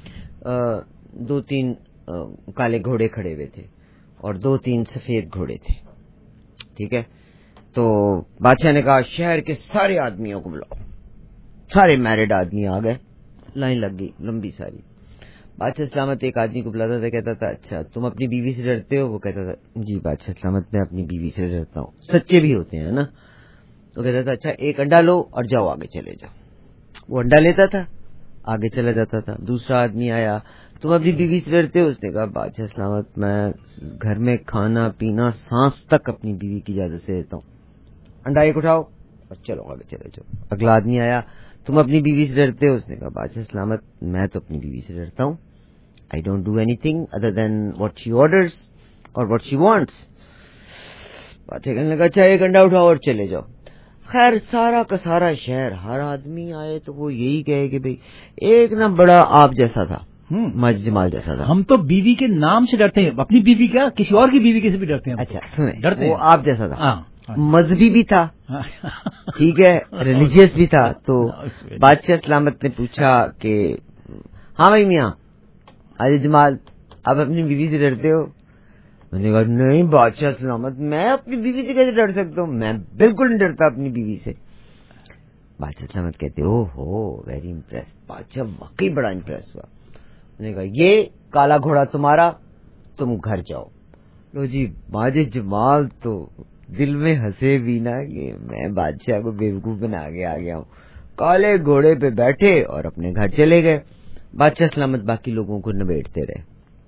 2-3 काले घोड़े खड़े हुए थे और 2-3 सफेद घोड़े थे, ठीक है। तो बादशाह ने कहा शहर के सारे आदमियों को बुलाओ। सारे मैरिड आदमी आ गए, लाइन लग गई लंबी सारी। बादशाह सलामत एक आदमी को बुलाता था, कहता था अच्छा तुम अपनी बीवी से डरते हो? वो कहता था जी बादशाह सलामत मैं अपनी बीवी से डरता हूँ। सच्चे भी होते हैं ना। तो कहता था अच्छा एक अंडा लो और जाओ आगे चले जाओ। वो अंडा लेता था, आगे चला जाता था। दूसरा आदमी आया, तुम अपनी बीवी से डरते हो? उसने कहा बादशाह सलामत मैं घर में खाना पीना सांस तक अपनी बीवी की इजाजत से देता हूँ। अंडा एक उठाओ और चलो आगे चले जाओ। अगला आदमी आया, तुम अपनी बीवी से डरते हो? उसने कहा बादशाह सलामत मैं तो अपनी बीवी से डरता हूँ। I don't do anything other than what she orders और व्हाट शी वांट्स। बादशाह कहने लगा अच्छा एक अंडा उठाओ और चले जाओ। खैर सारा का सारा शहर हर आदमी आए तो वो यही कहे कि भाई एक ना बड़ा आप जैसा था, मजमाल जैसा था। हम तो बीवी के नाम से डरते हैं, अपनी बीवी क्या किसी और की बीवी के से भी डरते हैं। अच्छा सुने, डरते वो आप जैसा था, मजहबी भी था, ठीक है, रिलीजियस भी था। तो बादशाह सलामत ने पूछा कि हाँ भाई मियाँ अली जमाल आप अपनी बीवी से डरते हो? मैंने कहा नहीं बादशाह सलामत मैं अपनी बीवी से कैसे डर सकता हूँ, मैं बिल्कुल नहीं डरता अपनी बीवी से। बादशाह सलामत कहते हो वेरी इम्प्रेस। बादशाह वाकई बड़ा इम्प्रेस हुआ। मैंने कहा ये काला घोड़ा तुम्हारा, तुम घर जाओ। लो जी बाजे जमाल तो दिल में हंसे भी ना कि मैं बादशाह को बेवकूफ बना के आ गया हूँ। काले घोड़े पे बैठे और अपने घर चले गए। बादशाह सलामत बाकी लोगों को नबेड़ते रहे।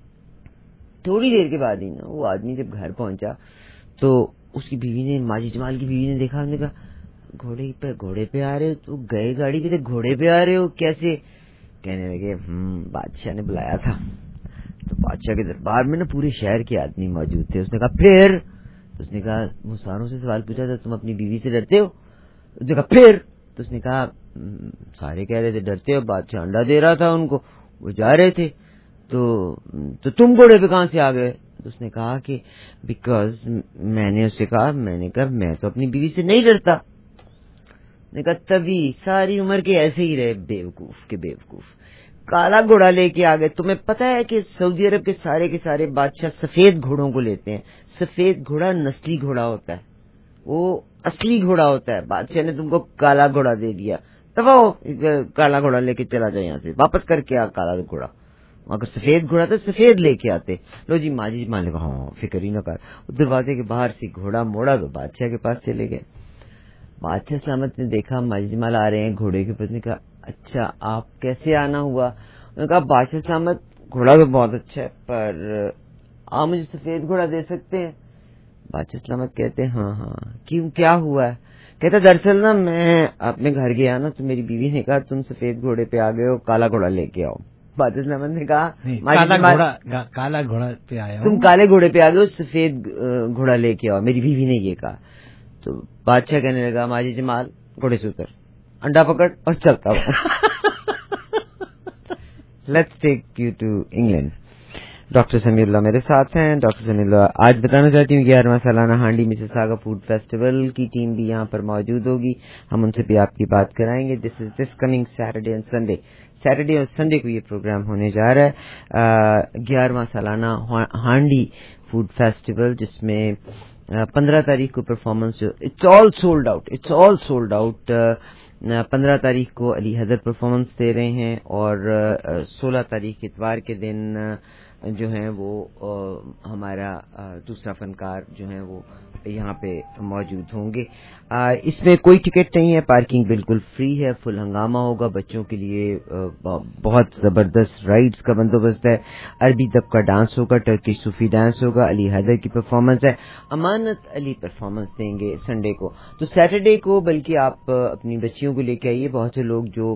थोड़ी देर के बाद ही ना वो आदमी जब घर पहुंचा तो उसकी बीवी ने, माजी जमाल की बीवी ने देखा, उसने कहा घोड़े पे आ रहे हो? तो गए गाड़ी पे थे, घोड़े पे आ रहे हो कैसे? कहने लगे बादशाह ने बुलाया था। तो बादशाह के दरबार में ना पूरे शहर के आदमी मौजूद थे। उसने कहा फिर? तो उसने कहा मुसारों से सवाल पूछा था तुम अपनी बीवी से डरते हो? उसने कहा फिर? तो उसने कहा सारे कह रहे थे डरते हो। बादशाह अंडा दे रहा था उनको, वो जा रहे थे, तो तुम घोड़े पे कहां से आ गए? तो उसने कहा कि बिकॉज मैंने उससे कहा, मैंने कहा मैं तो अपनी बीवी से नहीं डरता। ने कहा तभी सारी उम्र के ऐसे ही रहे बेवकूफ के बेवकूफ, काला घोड़ा लेके आ गए। तुम्हें पता है कि सऊदी अरब के सारे बादशाह सफेद घोड़ों को लेते हैं। सफेद घोड़ा नस्ली घोड़ा होता है, वो असली घोड़ा होता है। बादशाह ने तुमको काला घोड़ा दे दिया, तब काला घोड़ा लेके चला जाए, यहाँ से वापस करके आ काला घोड़ा। अगर सफेद घोड़ा तो सफेद लेके आते। लो जी माजी मान लगा हाँ फिक्र ही न कर। दरवाजे के बाहर से घोड़ा मोड़ा तो बादशाह के पास चले गए। बादशाह सलामत ने देखा माजी माल आ रहे हैं घोड़े के ऊपर। ने कहा अच्छा आप कैसे आना हुआ? उन्होंने कहा बादशाह सलामत घोड़ा तो बहुत अच्छा है पर आप मुझे सफेद घोड़ा दे सकते हैं? बादशाह सलामत कहते हैं हाँ क्यों क्या हुआ है? کہتا دراصل نا میں اپنے گھر گیا نا تو میری بیوی نے کہا تم سفید گھوڑے پہ آ گئے ہو, کالا گھوڑا لے کے آؤ. بادل احمد نے کہا کالا گھوڑا پہ آیا, تم کالے گھوڑے پہ آ گئے ہو, سفید گھوڑا لے کے آؤ. میری بیوی نے یہ کہا تو بادشاہ کہنے لگا ماجی جمال گھوڑے سے اتر, انڈا پکڑ اور چلتا ہوا. Let's take you to England. Doctor Samiullah میرے ساتھ ہیں. ڈاکٹر سمیع اللہ آج بتانا چاہتی ہوں 11واں سالانہ ہانڈی مسیساگا فوڈ فیسٹیول کی ٹیم بھی یہاں پر موجود ہوگی. ہم ان سے بھی آپ کی بات کرائیں گے. This coming Saturday and Sunday. Saturday اور سنڈے کو یہ پروگرام ہونے جا رہا ہے 11واں سالانہ ہانڈی فوڈ فیسٹیول, جس میں 15 تاریخ کو پرفارمنس جو اٹس آل سولڈ آؤٹ. 15 تاریخ کو علی حیدر پرفارمنس دے رہے ہیں اور 16 تاریخ اتوار کے دن جو ہیں وہ ہمارا دوسرا فنکار جو ہیں وہ یہاں پہ موجود ہوں گے. اس میں کوئی ٹکٹ نہیں ہے, پارکنگ بالکل فری ہے, فل ہنگامہ ہوگا. بچوں کے لیے بہت زبردست رائڈز کا بندوبست ہے. عربی دب کا ڈانس ہوگا, ٹرکش صوفی ڈانس ہوگا, علی حیدر کی پرفارمنس ہے, امانت علی پرفارمنس دیں گے سنڈے کو. تو سیٹرڈے کو بلکہ آپ اپنی بچیوں کو لے کے آئیے. بہت سے لوگ جو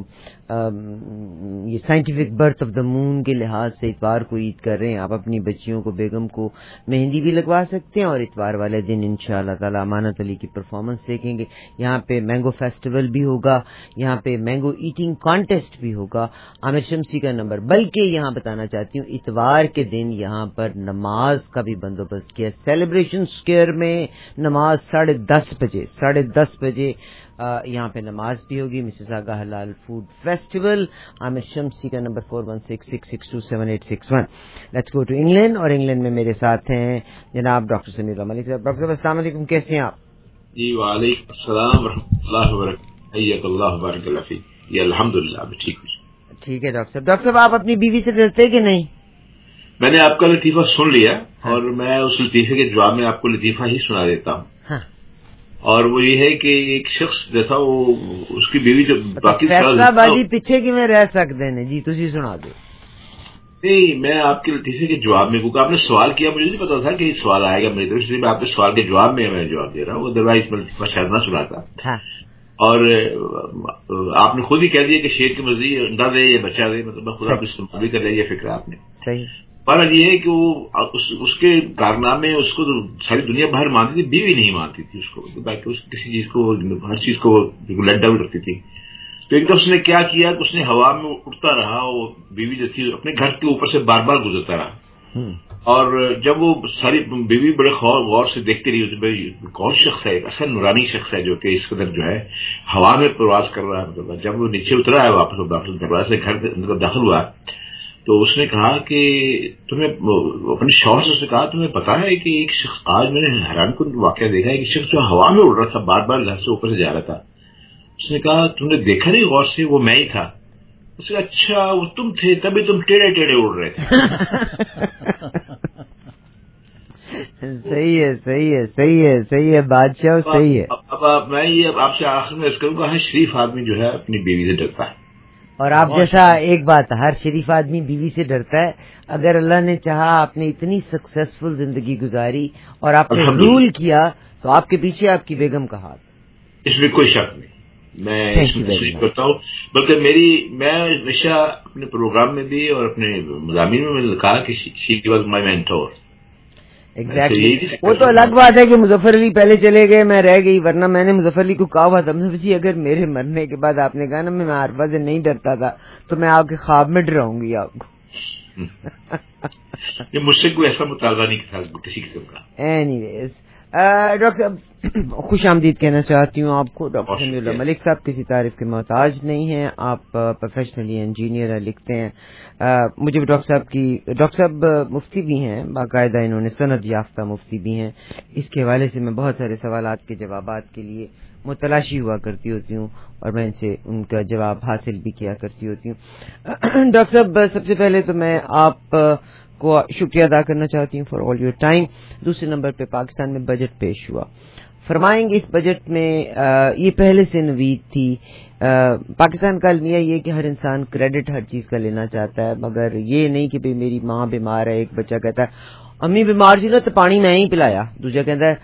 یہ scientific birth of the moon کے لحاظ سے اتوار کو عید کر رہے ہیں, آپ اپنی بچیوں کو بیگم کو مہندی بھی لگوا سکتے ہیں اور اتوار والے دن انشاءاللہ تعالی امانت علی کی پرفارمنس دیکھیں گے. یہاں پہ مینگو فیسٹیول بھی ہوگا, یہاں پہ مینگو ایٹنگ کانٹیسٹ بھی ہوگا. عامر شمسی کا نمبر, بلکہ یہاں بتانا چاہتی ہوں اتوار کے دن یہاں پر نماز کا بھی بندوبست کیا. سیلیبریشن اسکوائر میں نماز 10:30 بجے یہاں پہ نماز بھی ہوگی. مسیساگا حلال فوڈ فیسٹیول. عامر شمسی کا number 4166627861. Let's go to England. اور انگلینڈ میں میرے ساتھ ہیں جناب ڈاکٹر سمیع اللہ ملک صاحب. ڈاکٹر صاحب السلام علیکم, کیسے ہیں آپ؟ جی وعلیکم السلام ورحمۃ اللہ وبرکاتہ. حیاک اللہ بارک اللہ فیک. جی الحمدللہ میں ٹھیک ہوں. ٹھیک ہے ڈاکٹر صاحب. ڈاکٹر صاحب آپ اپنی بیوی سے ڈرتے کہ نہیں؟ میں نے آپ کا لطیفہ سن لیا اور میں اس لطیفے کے جواب میں آپ کو لطیفہ ہی سنا دیتا ہوں. اور وہ یہ ہے کہ ایک شخص جیسا وہ اس کی بیوی جو باقی فیصلہ بازی پیچھے کی میں رہ سکتے ہیں. جی تجھے سنا دو. نہیں, میں آپ کے لطیفے کے جواب میں, کیونکہ آپ نے سوال کیا, مجھے نہیں پتا تھا کہ سوال آئے گا میری طرف سے. میں آپ کے سوال کے جواب میں جواب دے رہا ہوں, ادروائز میں لطیفہ شاید نہ سناتا. اور آپ نے خود ہی کہہ دیا کہ شیر کی مرضی انڈا دے یا بچہ دے, مطلب میں خود آپ استعمال بھی کر لیا یہ فکر آپ نے. پر یہ ہے کہ وہ اس کے کارنامے اس کو ساری دنیا باہر مانتی تھی, بیوی نہیں مانتی تھی اس کو. باقی اس کسی چیز کو ہر چیز کو لیٹ ڈاؤن رکھتی تھی. تو ایک دم اس نے کیا کیا کہ اس نے ہوا میں اٹھتا رہا, وہ بیوی جو تھی اپنے گھر کے اوپر سے بار بار گزرتا رہا. اور جب وہ ساری بیوی بڑے غور سے دیکھتی رہی بھائی کون شخص ہے, اصل نورانی شخص ہے جو کہ اس قدر جو ہے ہوا میں پرواز کر رہا ہے. جب وہ نیچے اترا ہے واپس دروازے سے گھر اندر داخل ہوا تو اس نے کہا کہ تمہیں اپنے شوہر سے کہا تمہیں پتا ہے کہ ایک شخص, آج میں نے حیران کن واقعہ دیکھا ہے کہ شخص جو ہوا میں اڑ رہا تھا بار بار گھر سے اوپر سے جا رہا تھا. اس نے کہا تم نے دیکھا نہیں غور سے, وہ میں ہی تھا. اس نے کہا اچھا وہ تم تھے, تبھی تم ٹیڑے ٹیڑے اڑ رہے تھے. صحیح ہے بادشاہ, صحیح ہے. اب میں یہ آپ سے آخر میں اس کروں گا, ہر شریف آدمی جو ہے اپنی بیوی سے ڈرتا ہے. اور آپ جیسا ایک بات, ہر شریف آدمی بیوی سے ڈرتا ہے. اگر اللہ نے چاہا آپ نے اتنی سکسیسفل زندگی گزاری اور آپ نے رول کیا تو آپ کے پیچھے آپ کی بیگم کا ہاتھ. اس میں کوئی شک نہیں, میں اس میں تشریف کرتا ہوں. بلکہ میں ہمیشہ اپنے پروگرام میں بھی اور اپنے مضامین میں نے کہا کہ she was my mentor. Exactly. وہ تو الگ بات ہے کہ مظفر علی پہلے چلے گئے, میں رہ گئی, ورنہ میں نے مظفر علی کو کہا ہوا تھا مظفر جی اگر میرے مرنے کے بعد آپ نے کہا نا میں عارفہ سے نہیں ڈرتا تھا تو میں آپ کے خواب میں ڈراؤں گی آپ کو. مجھ سے کوئی ایسا مطالبہ نہیں تھا کسی قسم کا. اینی ویز ڈاکٹر صاحب خوش آمدید کہنا چاہتی ہوں آپ کو. ڈاکٹر سمیع اللہ ملک صاحب کسی تعریف کے محتاج نہیں ہیں, آپ پروفیشنلی انجینئر ہیں, لکھتے ہیں. مجھے ڈاکٹر صاحب مفتی بھی ہیں باقاعدہ, انہوں نے سند یافتہ مفتی بھی ہیں. اس کے حوالے سے میں بہت سارے سوالات کے جوابات کے لیے متلاشی ہوا کرتی ہوتی ہوں اور میں ان سے ان کا جواب حاصل بھی کیا کرتی ہوتی ہوں. ڈاکٹر صاحب سب سے پہلے تو میں آپ کو شکریہ ادا کرنا چاہتی ہوں فار آل یور ٹائم. دوسرے نمبر پہ پاکستان میں بجٹ پیش ہوا, فرمائیں گے اس بجٹ میں یہ پہلے سے نوید تھی. پاکستان کا المیہ یہ کہ ہر انسان کریڈٹ ہر چیز کا لینا چاہتا ہے, مگر یہ نہیں کہ بھئی میری ماں بیمار ہے, ایک بچہ کہتا ہے امی بیمار سی نا تو پانی میں ہی پلایا, دوسرا کہتا ہے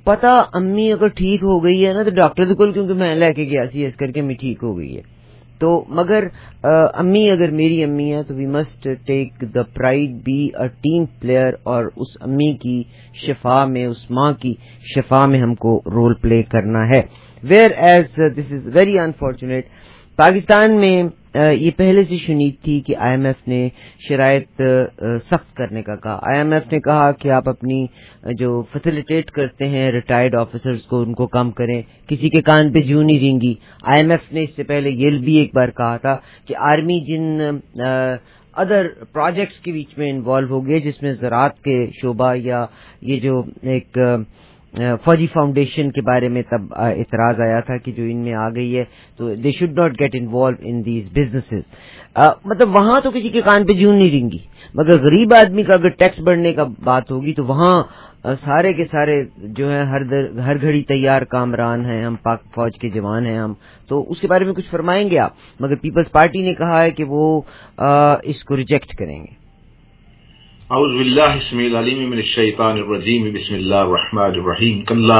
پتا امی اگر ٹھیک ہو گئی ہے نا تو ڈاکٹر دے کول کیونکہ میں لے کے گیا سی اس کر کے امی ٹھیک ہو گئی ہے. تو مگر امی اگر میری امی ہے تو we must take the pride be a team player, اور اس امی کی شفا میں, اس ماں کی شفا میں ہم کو رول پلے کرنا ہے. Whereas this is very unfortunate, Pakistan میں یہ پہلے سے شنید تھی کہ آئی ایم ایف نے شرائط سخت کرنے کا کہا. آئی ایم ایف نے کہا کہ آپ اپنی جو فیسیلیٹیٹ کرتے ہیں ریٹائرڈ آفیسرز کو, ان کو کم کریں. کسی کے کان پہ جوں نہیں رینگی. آئی ایم ایف نے اس سے پہلے یہ بھی ایک بار کہا تھا کہ آرمی جن ادر پروجیکٹس کے بیچ میں انوالو ہو گئے, جس میں زراعت کے شعبہ یا یہ جو ایک فوجی فاؤنڈیشن کے بارے میں تب اعتراض آیا تھا کہ جو ان میں آ گئی ہے تو they should not get involve in these businesses. مطلب وہاں تو کسی کے کان پہ جون نہیں رہیں گی, مگر غریب آدمی کا اگر ٹیکس بڑھنے کا بات ہوگی تو وہاں سارے کے سارے جو ہیں ہر گھڑی تیار کامران ہیں, ہم پاک فوج کے جوان ہیں ہم. تو اس کے بارے میں کچھ فرمائیں گے آپ؟ مگر پیپلز پارٹی نے کہا ہے کہ وہ اس کو ریجیکٹ کریں گے. اعوذ باللہ السمیع العلیم من الشیطان الرجیم, بسم اللہ الرحمن الرحیم.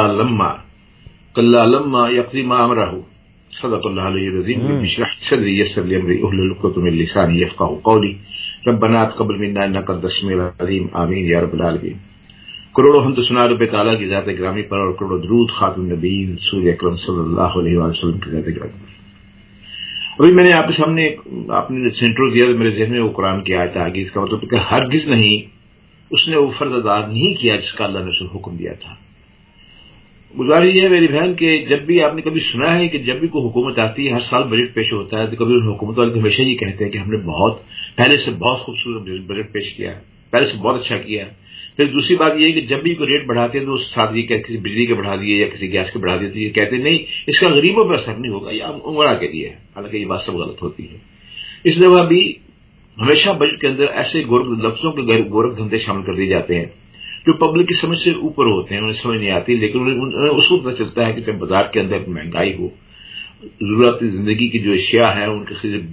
کلا لما یقضی ما امرہ, صدق اللہ العلی العظیم. اشرح صدری یسر لی امری احلل عقدۃ من لسانی یفقهوا قولی. ربنا تقبل منا انک انت السمیع العلیم. آمین یا رب العالمین. کروڑوں حمد سنا رب تعالیٰ کی ذات گرامی پر, اور کروڑوں درود خاتم النبیین رسول اکرم صلی اللہ علیہ وسلم کی ذات گرامی پر. ابھی میں نے آپ کے سامنے آپ نے سینٹر دیا تو میرے ذہن میں وہ قرآن کی آیت آ گئی. اس کا مطلب کہ ہرگز نہیں اس نے وہ فرض ادا نہیں کیا جس کا اللہ نے اسے حکم دیا تھا. گزارش یہ ہے میری بہن کہ جب بھی آپ نے کبھی سنا ہے کہ جب بھی کوئی حکومت آتی ہے, ہر سال بجٹ پیش ہوتا ہے, تو کبھی حکومت والے ہمیشہ یہ کہتے ہیں کہ ہم نے پہلے سے بہت خوبصورت بجٹ پیش کیا ہے, پہلے سے بہت اچھا کیا ہے. پھر دوسری بات یہ ہے کہ جب بھی کوئی ریٹ بڑھاتے ہیں تو اس ساتھ یہ کسی بجلی کے بڑھا دیے یا کسی گیس کے بڑھا دیے, تو یہ کہتے نہیں اس کا غریبوں پر اثر نہیں ہوگا, یا عمرہ کے لیے. حالانکہ یہ بات سب غلط ہوتی ہے. اس دفعہ بھی ہمیشہ بجٹ کے اندر ایسے لفظوں کے گورکھ دھندے شامل کر دیے جاتے ہیں جو پبلک کی سمجھ سے اوپر ہوتے ہیں, انہیں سمجھ نہیں آتی. لیکن انہیں اس کو پتہ چلتا ہے کہ جب بازار کے اندر مہنگائی ہو, ضرورت زندگی کی جو اشیاء ہیں ان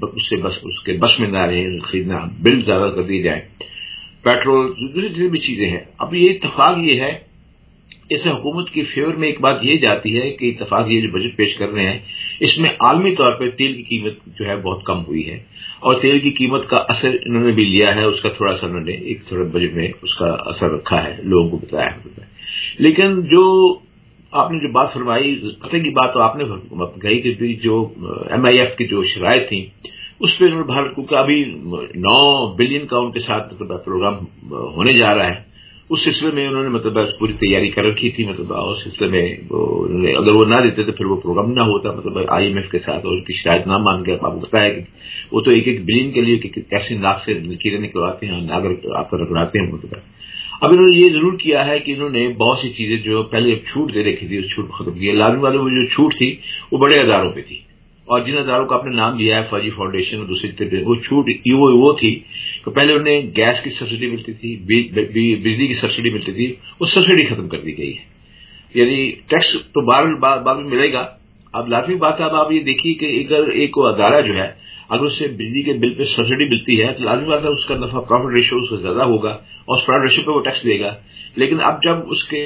اس کے بس میں نہ رہے, خریدنا بل زیادہ کر دیے جائیں, پیٹرول دوسری چیزیں بھی چیزیں ہیں. اب یہ اتفاق یہ ہے اس حکومت کی فیور میں ایک بات یہ جاتی ہے کہ اتفاق یہ جو بجٹ پیش کر رہے ہیں اس میں عالمی طور پہ تیل کی قیمت جو ہے بہت کم ہوئی ہے, اور تیل کی قیمت کا اثر انہوں نے بھی لیا ہے. اس کا تھوڑا سا انہوں نے ایک تھوڑا بجٹ میں اس کا اثر رکھا ہے, لوگوں کو بتایا ہے. لیکن جو آپ نے جو بات فرمائی پتہ کی بات تو آپ نے کہی کہ جو ایم آئی ایف کی جو شرائط تھیں اس پہ انہوں نے بھارت کو ابھی 9 بلین کا ان کے ساتھ پروگرام ہونے جا رہا ہے. اس سلسلے میں انہوں نے مطلب پوری تیاری کر رکھی تھی. مطلب اس سلسلے میں اگر وہ نہ دیتے تو پھر وہ پروگرام نہ ہوتا. مطلب آئی ایم ایف کے ساتھ اور ان کی شرائط نہ مان کے آپ کو بتایا کہ وہ تو ایک بلین کے لیے کیسے ناک سے لکیریں نکلواتے ہیں, ناگر آپ کو رگڑاتے ہیں. مطلب اب انہوں نے یہ ضرور کیا ہے کہ انہوں نے بہت سی چیزیں جو پہلے چھوٹ دے رکھی تھی اس چھوٹ کو ختم کی. لازمی والوں میں جو چھوٹ تھی وہ بڑے اداروں پہ تھی, اور جن اداروں کا آپ نے نام لیا ہے فوجی فاؤنڈیشن اور دوسری وہ چھوٹ وہ تھی کہ پہلے انہیں گیس کی سبسڈی ملتی تھی, بجلی کی سبسڈی ملتی تھی, وہ سبسڈی ختم کر دی گئی ہے. یعنی ٹیکس تو بعد میں ملے گا. اب لازمی بات ہے, اب آپ یہ دیکھیے کہ اگر ایک ادارہ جو ہے اگر اس سے بجلی کے بل پہ سبسڈی ملتی ہے تو لازمی بات ہے اس کا نفع پروفٹ ریشو اس سے زیادہ ہوگا اور اس پروفٹ ریشو پہ وہ ٹیکس دے گا. لیکن اب جب اس کے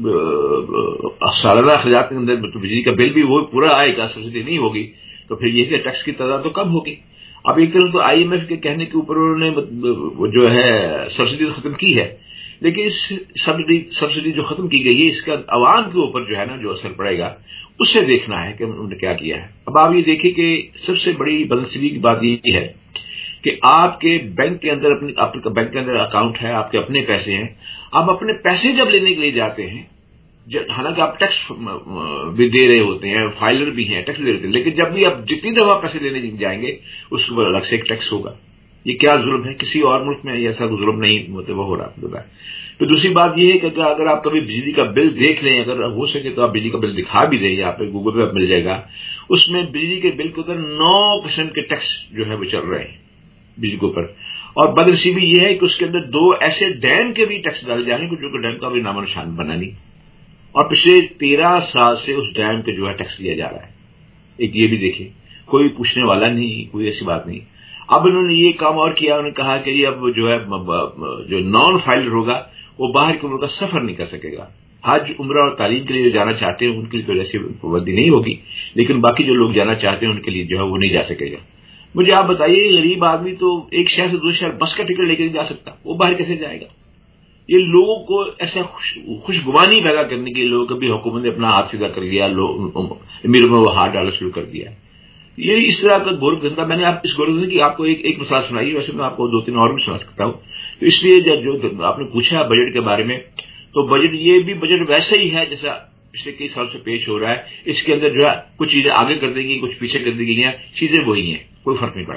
سالانہ اخراجات کے اندر بجلی کا بل بھی وہ پورا آئے گا, سبسڈی نہیں ہوگی, تو پھر یہ کہ ٹیکس کی تعداد تو کم ہوگی. اب ایک طرف تو آئی ایم ایف کے کہنے کے اوپر انہوں نے جو ہے سبسڈی ختم کی ہے, لیکن اس سبسڈی جو ختم کی گئی ہے اس کا عوام کے اوپر جو ہے نا جو اثر پڑے گا اس سے دیکھنا ہے کہ انہوں نے کیا کیا ہے. اب آپ یہ دیکھیں کہ سب سے بڑی بدنصیبی کی بات یہ ہے کہ آپ کے بینک کے اندر آپ کا بینک کے اندر اکاؤنٹ ہے, آپ کے اپنے پیسے ہیں, آپ اپنے پیسے جب لینے کے لیے جاتے ہیں, حالانکہ آپ ٹیکس بھی دے رہے ہوتے ہیں, فائلر بھی ہیں, ٹیکس دے رہے ہوتے ہیں, لیکن جب بھی آپ جتنی دفعہ پیسے لینے جائیں گے اس کے اوپر الگ سے ایک ٹیکس ہوگا. یہ کیا ظلم ہے؟ کسی اور ملک میں ایسا کوئی ظلم نہیں متوجہ ہو رہا ہے. تو دوسری بات یہ ہے کہ اگر آپ کبھی بجلی کا بل دیکھ لیں, اگر ہو سکے تو آپ بجلی کا بل دکھا بھی دیں, یہاں پہ گوگل پہ مل جائے گا, اس میں بجلی کے بل کے اوپر 9% کے ٹیکس جو ہے وہ چل رہے ہیں بجلی کے اوپر. اور بدنصیبی یہ ہے کہ اس کے اندر 2 ایسے ڈیم کے بھی ٹیکس ڈالے جا رہے ہیں جو کہ ڈیم کا بھی نام و نشان بنا نہیں, اور پچھلے 13 سال سے اس ڈیم پہ جو ہے ٹیکس لیا جا رہا ہے. ایک یہ بھی دیکھیں, کوئی پوچھنے والا نہیں, کوئی ایسی بات نہیں. اب انہوں نے یہ کام اور کیا, انہوں نے کہا کہ یہ اب جو ہے جو نان فائلر ہوگا وہ باہر کے ملک کا سفر نہیں کر سکے گا. حج عمرہ اور تعلیم کے لیے جو جانا چاہتے ہیں ان کے لیے تو ایسی پابندی نہیں ہوگی، لیکن باقی جو لوگ جانا چاہتے ہیں ان کے لیے جو ہے وہ نہیں جا سکے گا۔ مجھے آپ بتائیے، غریب آدمی تو ایک شہر سے دوسرے شہر بس کا ٹکٹ لے کے نہیں جا سکتا، وہ باہر کیسے جائے گا؟ یہ لوگوں کو ایسا خوشگوانی پیدا کرنے کے لیے لوگوں کبھی حکومت نے اپنا ہاتھ سیدھا کر لیا، امیروں میں وہ ہاتھ ڈالنا شروع کر دیا۔ یہ اس طرح کا گور گھنٹہ، میں نے آپ اس گور گھنٹے کی آپ کو ایک مثال سنائی، ویسے میں آپ کو 2-3 اور بھی سنا سکتا ہوں۔ تو اس لیے جو آپ نے پوچھا بجٹ کے بارے میں، تو بجٹ یہ بھی بجٹ ویسا ہی ہے جیسا پچھلے کئی سال سے پیش ہو رہا ہے۔ اس کے اندر جو ہے کچھ چیزیں آگے کر دی گئی، کچھ پیچھے کر دی گئی ہیں، چیزیں وہی ہیں، کوئی فرق نہیں پڑا۔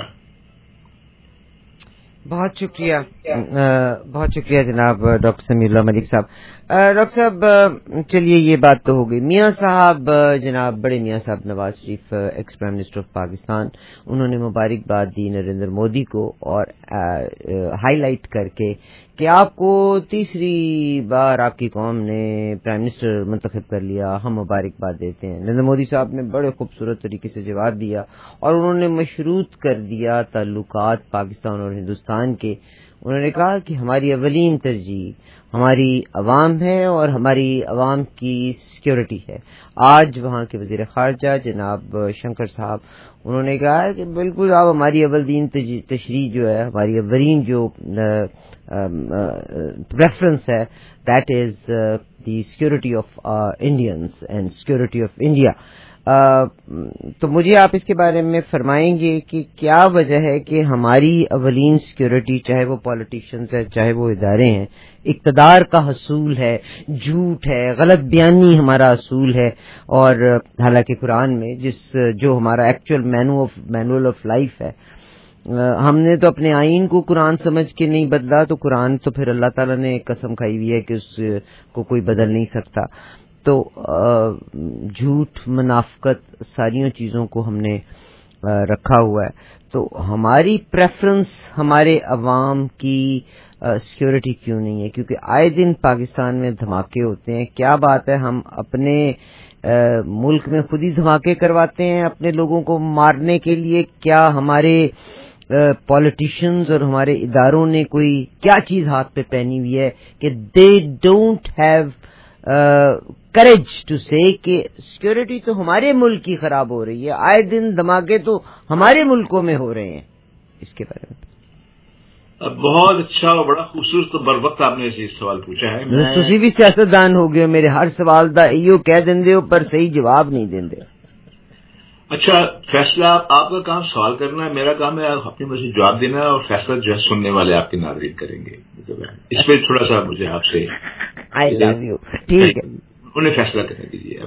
بہت شکریہ جناب ڈاکٹر سمیع اللہ ملک صاحب۔ ڈاکٹر صاحب چلیے یہ بات تو ہو گئی، میاں صاحب جناب بڑے میاں صاحب Nawaz Sharif ex prime minister of Pakistan, انہوں نے مبارکباد دی نریندر مودی کو اور ہائی لائٹ کر کے کہ آپ کو تیسری بار آپ کی قوم نے پرائم منسٹر منتخب کر لیا، ہم مبارکباد دیتے ہیں۔ نریندر مودی صاحب نے بڑے خوبصورت طریقے سے جواب دیا اور انہوں نے مشروط کر دیا تعلقات پاکستان اور ہندوستان کے۔ انہوں نے کہا کہ ہماری اولین ترجیح ہماری عوام ہے اور ہماری عوام کی سیکیورٹی ہے۔ آج وہاں کے وزیر خارجہ جناب شنکر صاحب انہوں نے کہا کہ بالکل آپ ہماری اولین تشریح جو ہے، ہماری اولین جو پریفرنس ہے، that is the security of Indians and security of India. تو مجھے آپ اس کے بارے میں فرمائیں گے کہ کیا وجہ ہے کہ ہماری اولین سیکیورٹی، چاہے وہ پالیٹیشینز ہے چاہے وہ ادارے ہیں، اقتدار کا حصول ہے، جھوٹ ہے، غلط بیانی ہمارا حصول ہے، اور حالانکہ قرآن میں جو ہمارا ایکچوئل مینول آف لائف ہے، ہم نے تو اپنے آئین کو قرآن سمجھ کے نہیں بدلا، تو قرآن تو پھر اللہ تعالیٰ نے قسم کھائی ہوئی ہے کہ اس کو کوئی بدل نہیں سکتا۔ تو جھوٹ، منافقت، ساریوں چیزوں کو ہم نے رکھا ہوا ہے۔ تو ہماری پریفرنس ہمارے عوام کی سیکیورٹی کیوں نہیں ہے؟ کیونکہ آئے دن پاکستان میں دھماکے ہوتے ہیں۔ کیا بات ہے، ہم اپنے ملک میں خود ہی دھماکے کرواتے ہیں اپنے لوگوں کو مارنے کے لیے؟ کیا ہمارے پولیٹیشینز اور ہمارے اداروں نے کوئی کیا چیز ہاتھ پہ پہنی ہوئی ہے کہ they don't have courage to say کہ سیکیورٹی تو ہمارے ملک کی خراب ہو رہی ہے، آئے دن دھماکے تو ہمارے ملکوں میں ہو رہے ہیں؟ اس کے بارے میں بہت اچھا اور بڑا خوبصورت بر وقت آپ نے یہ سوال پوچھا ہے۔ تسی بھی سیاستدان ہو گئے، میرے ہر سوال دا ایو کہہ دیندے ہو پر صحیح جواب نہیں دیندے۔ اچھا، فیصلہ آپ کا کام سوال کرنا ہے، میرا کام ہے اپنی مرضی جواب دینا ہے، اور فیصلہ جو ہے سننے والے آپ کے ناظرین کریں گے۔ اس پہ تھوڑا سا مجھے آپ سے آئی لو یو، ٹھیک ہے، انہیں فیصلہ کرنے دیجیے۔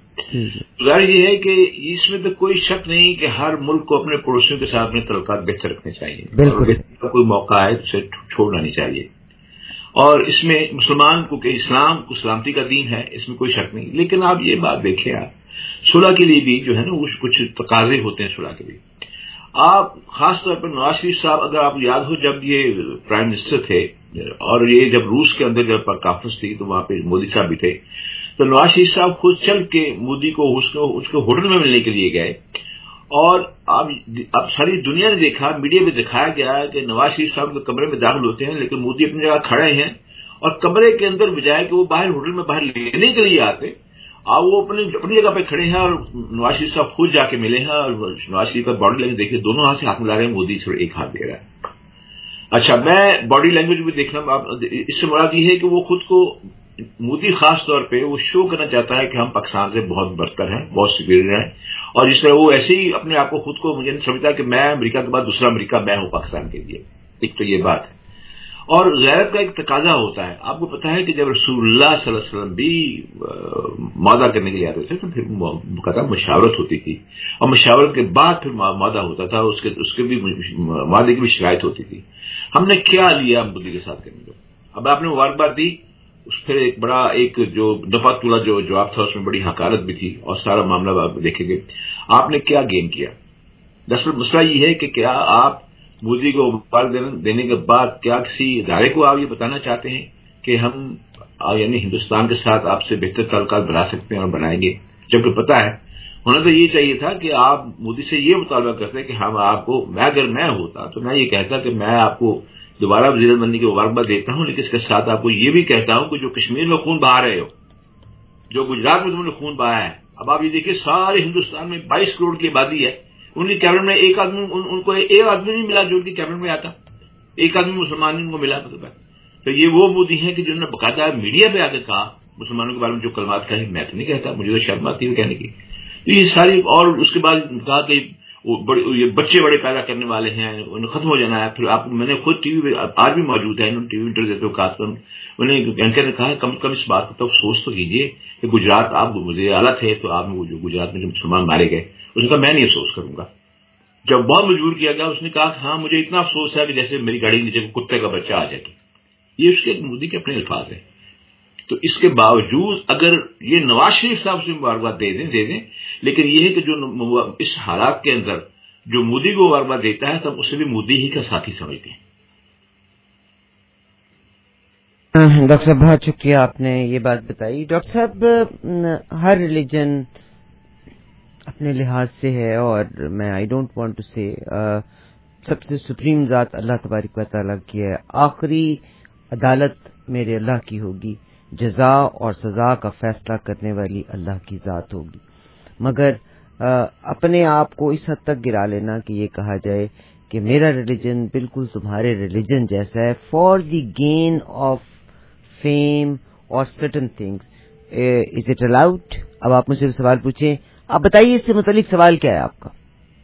ظاہر یہ ہے کہ اس میں تو کوئی شک نہیں کہ ہر ملک کو اپنے پڑوسیوں کے ساتھ اپنے تعلقات بہتر رکھنے چاہیے، بالکل کوئی موقع ہے اسے چھوڑنا نہیں چاہیے، اور اس میں مسلمان کو کہ اسلام کو سلامتی کا دین ہے، اس میں کوئی شک نہیں۔ لیکن آپ یہ بات دیکھیں، آپ صلح کے لیے بھی جو ہے نا کچھ تقاضے ہوتے ہیں صلح کے لیے۔ آپ خاص طور پر نواز شریف صاحب، اگر آپ یاد ہو جب یہ پرائم منسٹر تھے اور یہ جب روس کے اندر جب کانفرنس تھی تو وہاں پہ مودی صاحب بھی تھے، تو نواز شریف صاحب خود چل کے مودی کو اس کو ہوٹل میں ملنے کے لیے گئے، اور اب ساری دنیا نے دیکھا، میڈیا میں دکھایا گیا کہ نواز شریف صاحب کے کمرے میں داخل ہوتے ہیں لیکن مودی اپنی جگہ کھڑے ہیں، اور کمرے کے اندر بجائے کہ وہ باہر ہوٹل میں باہر لینے کے لیے آتے، وہ اپنی جگہ پہ کھڑے ہیں، اور نواز شریف صاحب خود جا کے ملے ہیں، اور نواز شریف کا باڈی لینگویج دیکھیے، دونوں ہاتھ سے ہاتھ ملا رہے ہیں، مودی سے ایک ہاتھ دے رہا ہے۔ اچھا، میں باڈی لینگویج بھی دیکھنا، اس سے مراد یہ ہے کہ وہ خود کو، مودی خاص طور پہ وہ شو کرنا چاہتا ہے کہ ہم پاکستان سے بہت برتر ہیں، بہت سپیریئر ہیں، اور جس طرح وہ ایسے ہی اپنے آپ کو خود کو مجھے نہیں سمجھتا کہ میں امریکہ کے بعد دوسرا امریکہ میں ہوں پاکستان کے لیے۔ ایک تو یہ بات ہے، اور غیرت کا ایک تقاضا ہوتا ہے۔ آپ کو پتا ہے کہ جب رسول اللہ صلی اللہ علیہ وسلم بھی معاہدہ کرنے کے لیے آتے تھے تو پھر مقدم مشاورت ہوتی تھی، اور مشاورت کے بعد پھر معاہدہ ہوتا تھا، اس کے بھی معاہدے کی بھی شرائط ہوتی تھی۔ ہم نے کیا لیا مودی کے ساتھ کرنے کو؟ اب آپ نے مبارکباد دی، اس پھر ایک بڑا ایک جو دفعہ تولا جو جواب تھا، اس میں بڑی حقارت بھی تھی، اور سارا معاملہ آپ دیکھیں گے آپ نے کیا گین کیا۔ دراصل مسئلہ یہ ہے کہ کیا آپ مودی کو مبارک دینے کے بعد کیا کسی ادارے کو آپ یہ بتانا چاہتے ہیں کہ ہم یعنی ہندوستان کے ساتھ آپ سے بہتر تعلقات بنا سکتے ہیں اور بنائیں گے، جبکہ پتا ہے ہونا تو یہ چاہیے تھا کہ آپ مودی سے یہ مطالبہ کرتے کہ ہم آپ کو، اگر میں ہوتا تو میں یہ کہتا کہ میں آپ کو دوبارہ وزیر بننے کی مبارکباد دیتا ہوں، لیکن اس کے ساتھ آپ کو یہ بھی کہتا ہوں کہ جو کشمیر میں خون بہا رہے ہو جو گجرات میں تم نے خون بہایا ہے. اب آپ یہ دیکھیے سارے ہندوستان میں 22 کروڑ کی آبادی ہے, ان کی کیبنٹ میں ایک آدمی, ان کو ایک آدمی نہیں ملا جو ان کی کیبنٹ میں آتا, ایک آدمی مسلمان ان کو ملا. تو یہ وہ مودی ہیں کہ جنہوں نے باقاعدہ میڈیا پہ آ کے کہا مسلمانوں کے بارے میں جو کلمات کہے, میں تو نہیں کہتا, مجھے تو شرم آتی ہے کہنے کی. یہ ساری, اور اس کے بعد کہا کہ یہ بچے بڑے پیدا کرنے والے ہیں, انہیں ختم ہو جانا ہے. پھر آپ, میں نے خود ٹی وی آج بھی موجود ہے, ٹی وی انٹر دیتے ہوئے خاص کر انہیں اینکر نے کہا کم از کم اس بات کو تو افسوس تو کیجیے کہ گجرات آپ وزیر اعلیٰ تھے تو آپ نے جو گجرات میں جو مسلمان مارے گئے, اس نے کہا میں نہیں افسوس کروں گا. جب بہت مجبور کیا گیا اس نے کہا ہاں مجھے اتنا افسوس ہے کہ جیسے میری گاڑی کے نیچے کتے کا بچہ آ جائے. یہ اس کے مودی کے اپنے الفاظ ہیں. تو اس کے باوجود اگر یہ نواز شریف صاحب سے مبارکباد دے دیں, لیکن یہ ہے کہ جو اس حالات کے اندر جو مودی کو مبارکباد دیتا ہے تب اسے بھی مودی ہی کا ساتھی سمجھتے ہیں. ڈاکٹر صاحب بہت شکریہ, آپ نے یہ بات بتائی. ڈاکٹر صاحب ہر ریلیجن اپنے لحاظ سے ہے, اور میں آئی ڈونٹ وانٹ ٹو سے سب سے سپریم ذات اللہ تبارک و تعالیٰ کی ہے, آخری عدالت میرے اللہ کی ہوگی, جزا اور سزا کا فیصلہ کرنے والی اللہ کی ذات ہوگی. مگر اپنے آپ کو اس حد تک گرا لینا کہ یہ کہا جائے کہ میرا ریلیجن بالکل تمہارے ریلیجن جیسا ہے for the gain of fame اور certain things, is it allowed? اب آپ مجھ سے سوال پوچھیں, آپ بتائیے اس سے متعلق سوال کیا ہے آپ کا؟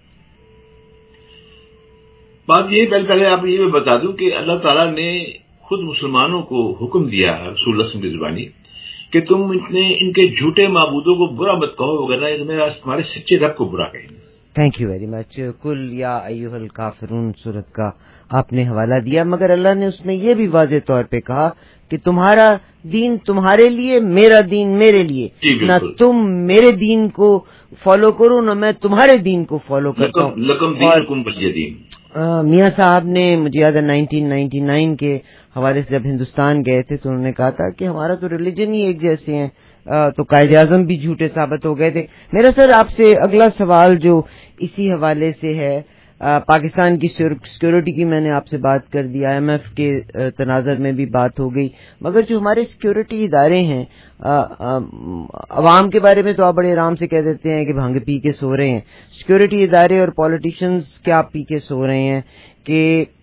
بات یہ پہلے آپ یہ میں بتا دوں کہ اللہ تعالیٰ نے خود مسلمانوں کو حکم دیا رسول اللہ صلی اللہ علیہ وسلم کی زبانی کہ تم ان کے جھوٹے معبودوں کو برا مت کہو, وغیرہ تمہارے سچے رب کو برا کہیں گے. Thank you very much. کل یا ایھا الکافرون سورت کا آپ نے حوالہ دیا, مگر اللہ نے اس میں یہ بھی واضح طور پہ کہا کہ تمہارا دین تمہارے لیے, میرا دین میرے لیے, نہ تم میرے دین کو فالو کرو نہ میں تمہارے دین کو فالو کرتا ہوں. لکم دینکم ولی دین. میاں صاحب نے مجھے یاد ہے 1999 کے حوالے سے جب ہندوستان گئے تھے تو انہوں نے کہا تھا کہ ہمارا تو ریلیجن ہی ایک جیسے ہیں, تو قائد اعظم بھی جھوٹے ثابت ہو گئے تھے. میرا سر آپ سے اگلا سوال جو اسی حوالے سے ہے, پاکستان کی سیکیورٹی کی میں نے آپ سے بات کر دی, IMF کے تناظر میں بھی بات ہو گئی, مگر جو ہمارے سیکیورٹی ادارے ہیں عوام کے بارے میں تو آپ بڑے آرام سے کہہ دیتے ہیں کہ بھنگ پی کے سو رہے ہیں, سیکیورٹی ادارے اور پولیٹیشنز کیا پی کے سو رہے ہیں کہ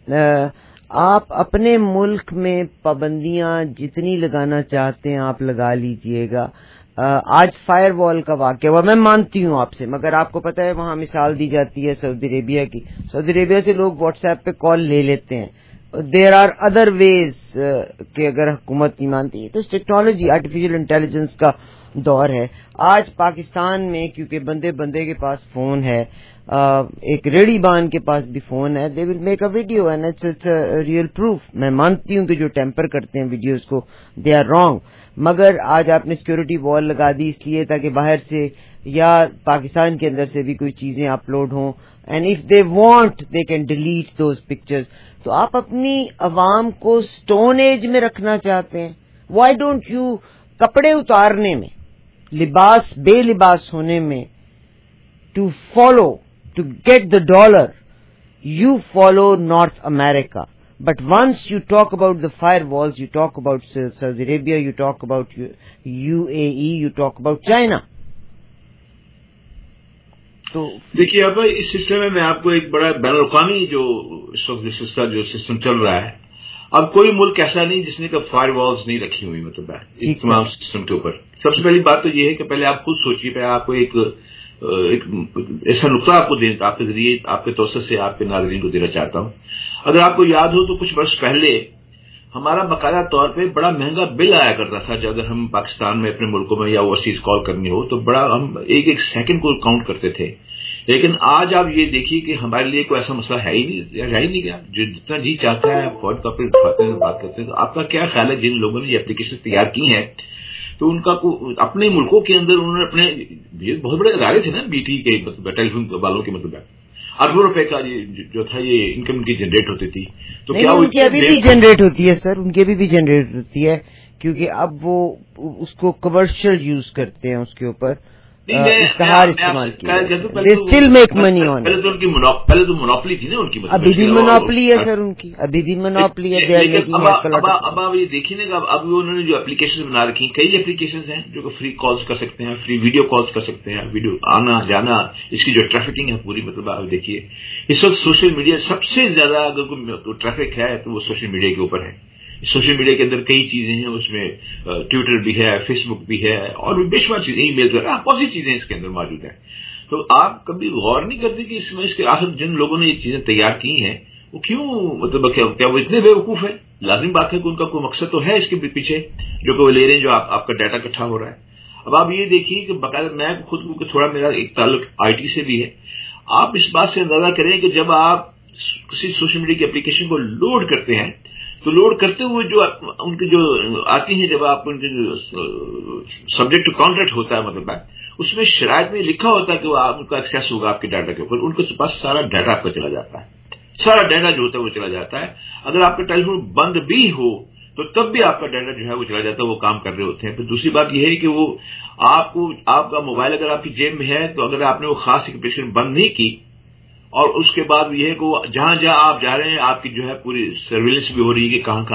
آپ اپنے ملک میں پابندیاں جتنی لگانا چاہتے ہیں آپ لگا لیجئے گا. آج فائر وال کا واقعہ ہوا, میں مانتی ہوں آپ سے, مگر آپ کو پتہ ہے وہاں مثال دی جاتی ہے سعودی عربیہ کی. سعودی عربیہ سے لوگ واٹس ایپ پہ کال لے لیتے ہیں. دیر آر ادر ویز کہ اگر حکومت نہیں مانتی ہے تو ٹیکنالوجی آرٹیفیشل انٹیلیجنس کا دور ہے. آج پاکستان میں کیونکہ بندے کے پاس فون ہے, ایک ریڑی بان کے پاس بھی فون ہے, they will make a video and it's real proof. میں مانتی ہوں کہ جو ٹیمپر کرتے ہیں ویڈیوز کو دے آر رانگ, مگر آج آپ نے سیکیورٹی وال لگا دی اس لیے تاکہ باہر سے یا پاکستان کے اندر سے بھی کوئی چیزیں اپلوڈ ہوں, and if they want they can delete those pictures. تو آپ اپنی عوام کو سٹون ایج میں رکھنا چاہتے ہیں. وائی ڈونٹ یو کپڑے اتارنے میں, لباس بے لباس ہونے میں, to follow to get the dollar, you follow North America. But once you talk about the firewalls, you talk about Saudi Arabia, you talk about UAE, you talk about China. تو دیکھیے اب اس سسٹم میں آپ کو ایک بڑا بین الاقوامی جو اس کا جو سسٹم چل رہا ہے, اب کوئی ملک ایسا نہیں جس نے فائر والز نہیں رکھی ہوئی, مطلب ہے اس تمام سسٹم کے اوپر. سب سے پہلی بات تو یہ ہے کہ پہلے آپ خود سوچیے, پہلے آپ کو ایک ایسا نقطہ آپ کو آپ کے ذریعے آپ کے توسط سے آپ کے ناظرین کو دینا چاہتا ہوں. اگر آپ کو یاد ہو تو کچھ برس پہلے ہمارا باقاعدہ طور پہ بڑا مہنگا بل آیا کرتا تھا جب اگر ہم پاکستان میں اپنے ملکوں میں یا اوورسیز کال کرنی ہو تو بڑا ہم ایک سیکنڈ کو کاؤنٹ کرتے تھے. لیکن آج آپ یہ دیکھیے کہ ہمارے لیے کوئی ایسا مسئلہ ہے ہی نہیں گیا. جو جتنا جی چاہتا ہے فوراً طور پہ اٹھاتے ہیں بات کرتے ہیں. تو آپ کا کیا خیال ہے جن لوگوں نے یہ اپلیکیشن تیار کی ہیں تو ان کا اپنے ملکوں کے اندر انہوں نے اپنے بہت بڑے ادارے تھے نا, BT کے ٹیلی فون والوں کے مطلب اربوں روپے کا جو تھا یہ انکم ان کی جنریٹ ہوتی تھی. تو کیا ان کی ابھی بھی جنریٹ ہوتی ہے سر, ان کی ابھی بھی جنریٹ ہوتی ہے کیونکہ اب وہ اس کو کمرشل یوز کرتے ہیں اس کے اوپر. اشتہار استعمال کیا. They still make money on it. پہلے تو منوپلی تھی نا ان کی. ابھی بھی منوپلی ہے سر ان کی, ابھی بھی منوپلی ہے. اب آپ یہ دیکھیے نا اب انہوں نے جو اپلیکیشن بنا رکھی ہیں, کئی اپلیکیشن ہیں جو فری کالز کر سکتے ہیں, فری ویڈیو کالز کر سکتے ہیں, ویڈیو آنا جانا, اس کی جو ٹریفکنگ ہے پوری, مطلب آپ دیکھیے اس وقت سوشل میڈیا سب سے زیادہ اگر کوئی ٹریفک ہے تو وہ سوشل میڈیا کے اوپر ہے. سوشل میڈیا کے اندر کئی چیزیں ہیں, اس میں ٹویٹر بھی ہے, فیس بک بھی ہے, اور بھی بے شمار چیزیں, ای میل وغیرہ بہت سی چیزیں اس کے اندر موجود ہیں. تو آپ کبھی غور نہیں کرتے کہ اس میں اس کے آخر جن لوگوں نے یہ چیزیں تیار کی ہیں وہ کیوں, مطلب کیا وہ اتنے بے وقوف ہے؟ لازم بات ہے کہ ان کا کوئی مقصد تو ہے اس کے پیچھے جو کہ وہ لے رہے ہیں, جو آپ کا ڈیٹا اکٹھا ہو رہا ہے. اب آپ یہ دیکھیے کہ باقاعدہ میں خود کو تھوڑا میرا ایک تعلق آئی ٹی سے بھی ہے, آپ اس بات سے اندازہ کریں کہ جب آپ کسی سوشل میڈیا کی اپلیکیشن کو لوڈ کرتے ہیں تو لوڈ کرتے ہوئے جو ان کی جو آتی ہیں, جب آپ ان کے جو سبجیکٹ ٹو کانٹریکٹ ہوتا ہے, مطلب اس میں شرائط میں لکھا ہوتا ہے کہ وہ آپ کا ایکسیس ہوگا آپ کے ڈاٹا کے اوپر. ان کے پاس سارا ڈاٹا آپ کا چلا جاتا ہے, سارا ڈاٹا جو ہوتا ہے وہ چلا جاتا ہے. اگر آپ کا ٹیلی فون بند بھی ہو تو تب بھی آپ کا ڈاٹا جو ہے وہ چلا جاتا ہے, وہ کام کر رہے ہوتے ہیں. پھر دوسری بات یہ ہے کہ وہ آپ کا موبائل اگر آپ کی جیب میں ہے تو اگر آپ نے وہ خاص اپلیکیشن بند نہیں کی, اور اس کے بعد یہ ہے کہ جہاں جہاں آپ جا رہے ہیں آپ کی جو ہے پوری سرویلنس بھی ہو رہی ہے کہ کہاں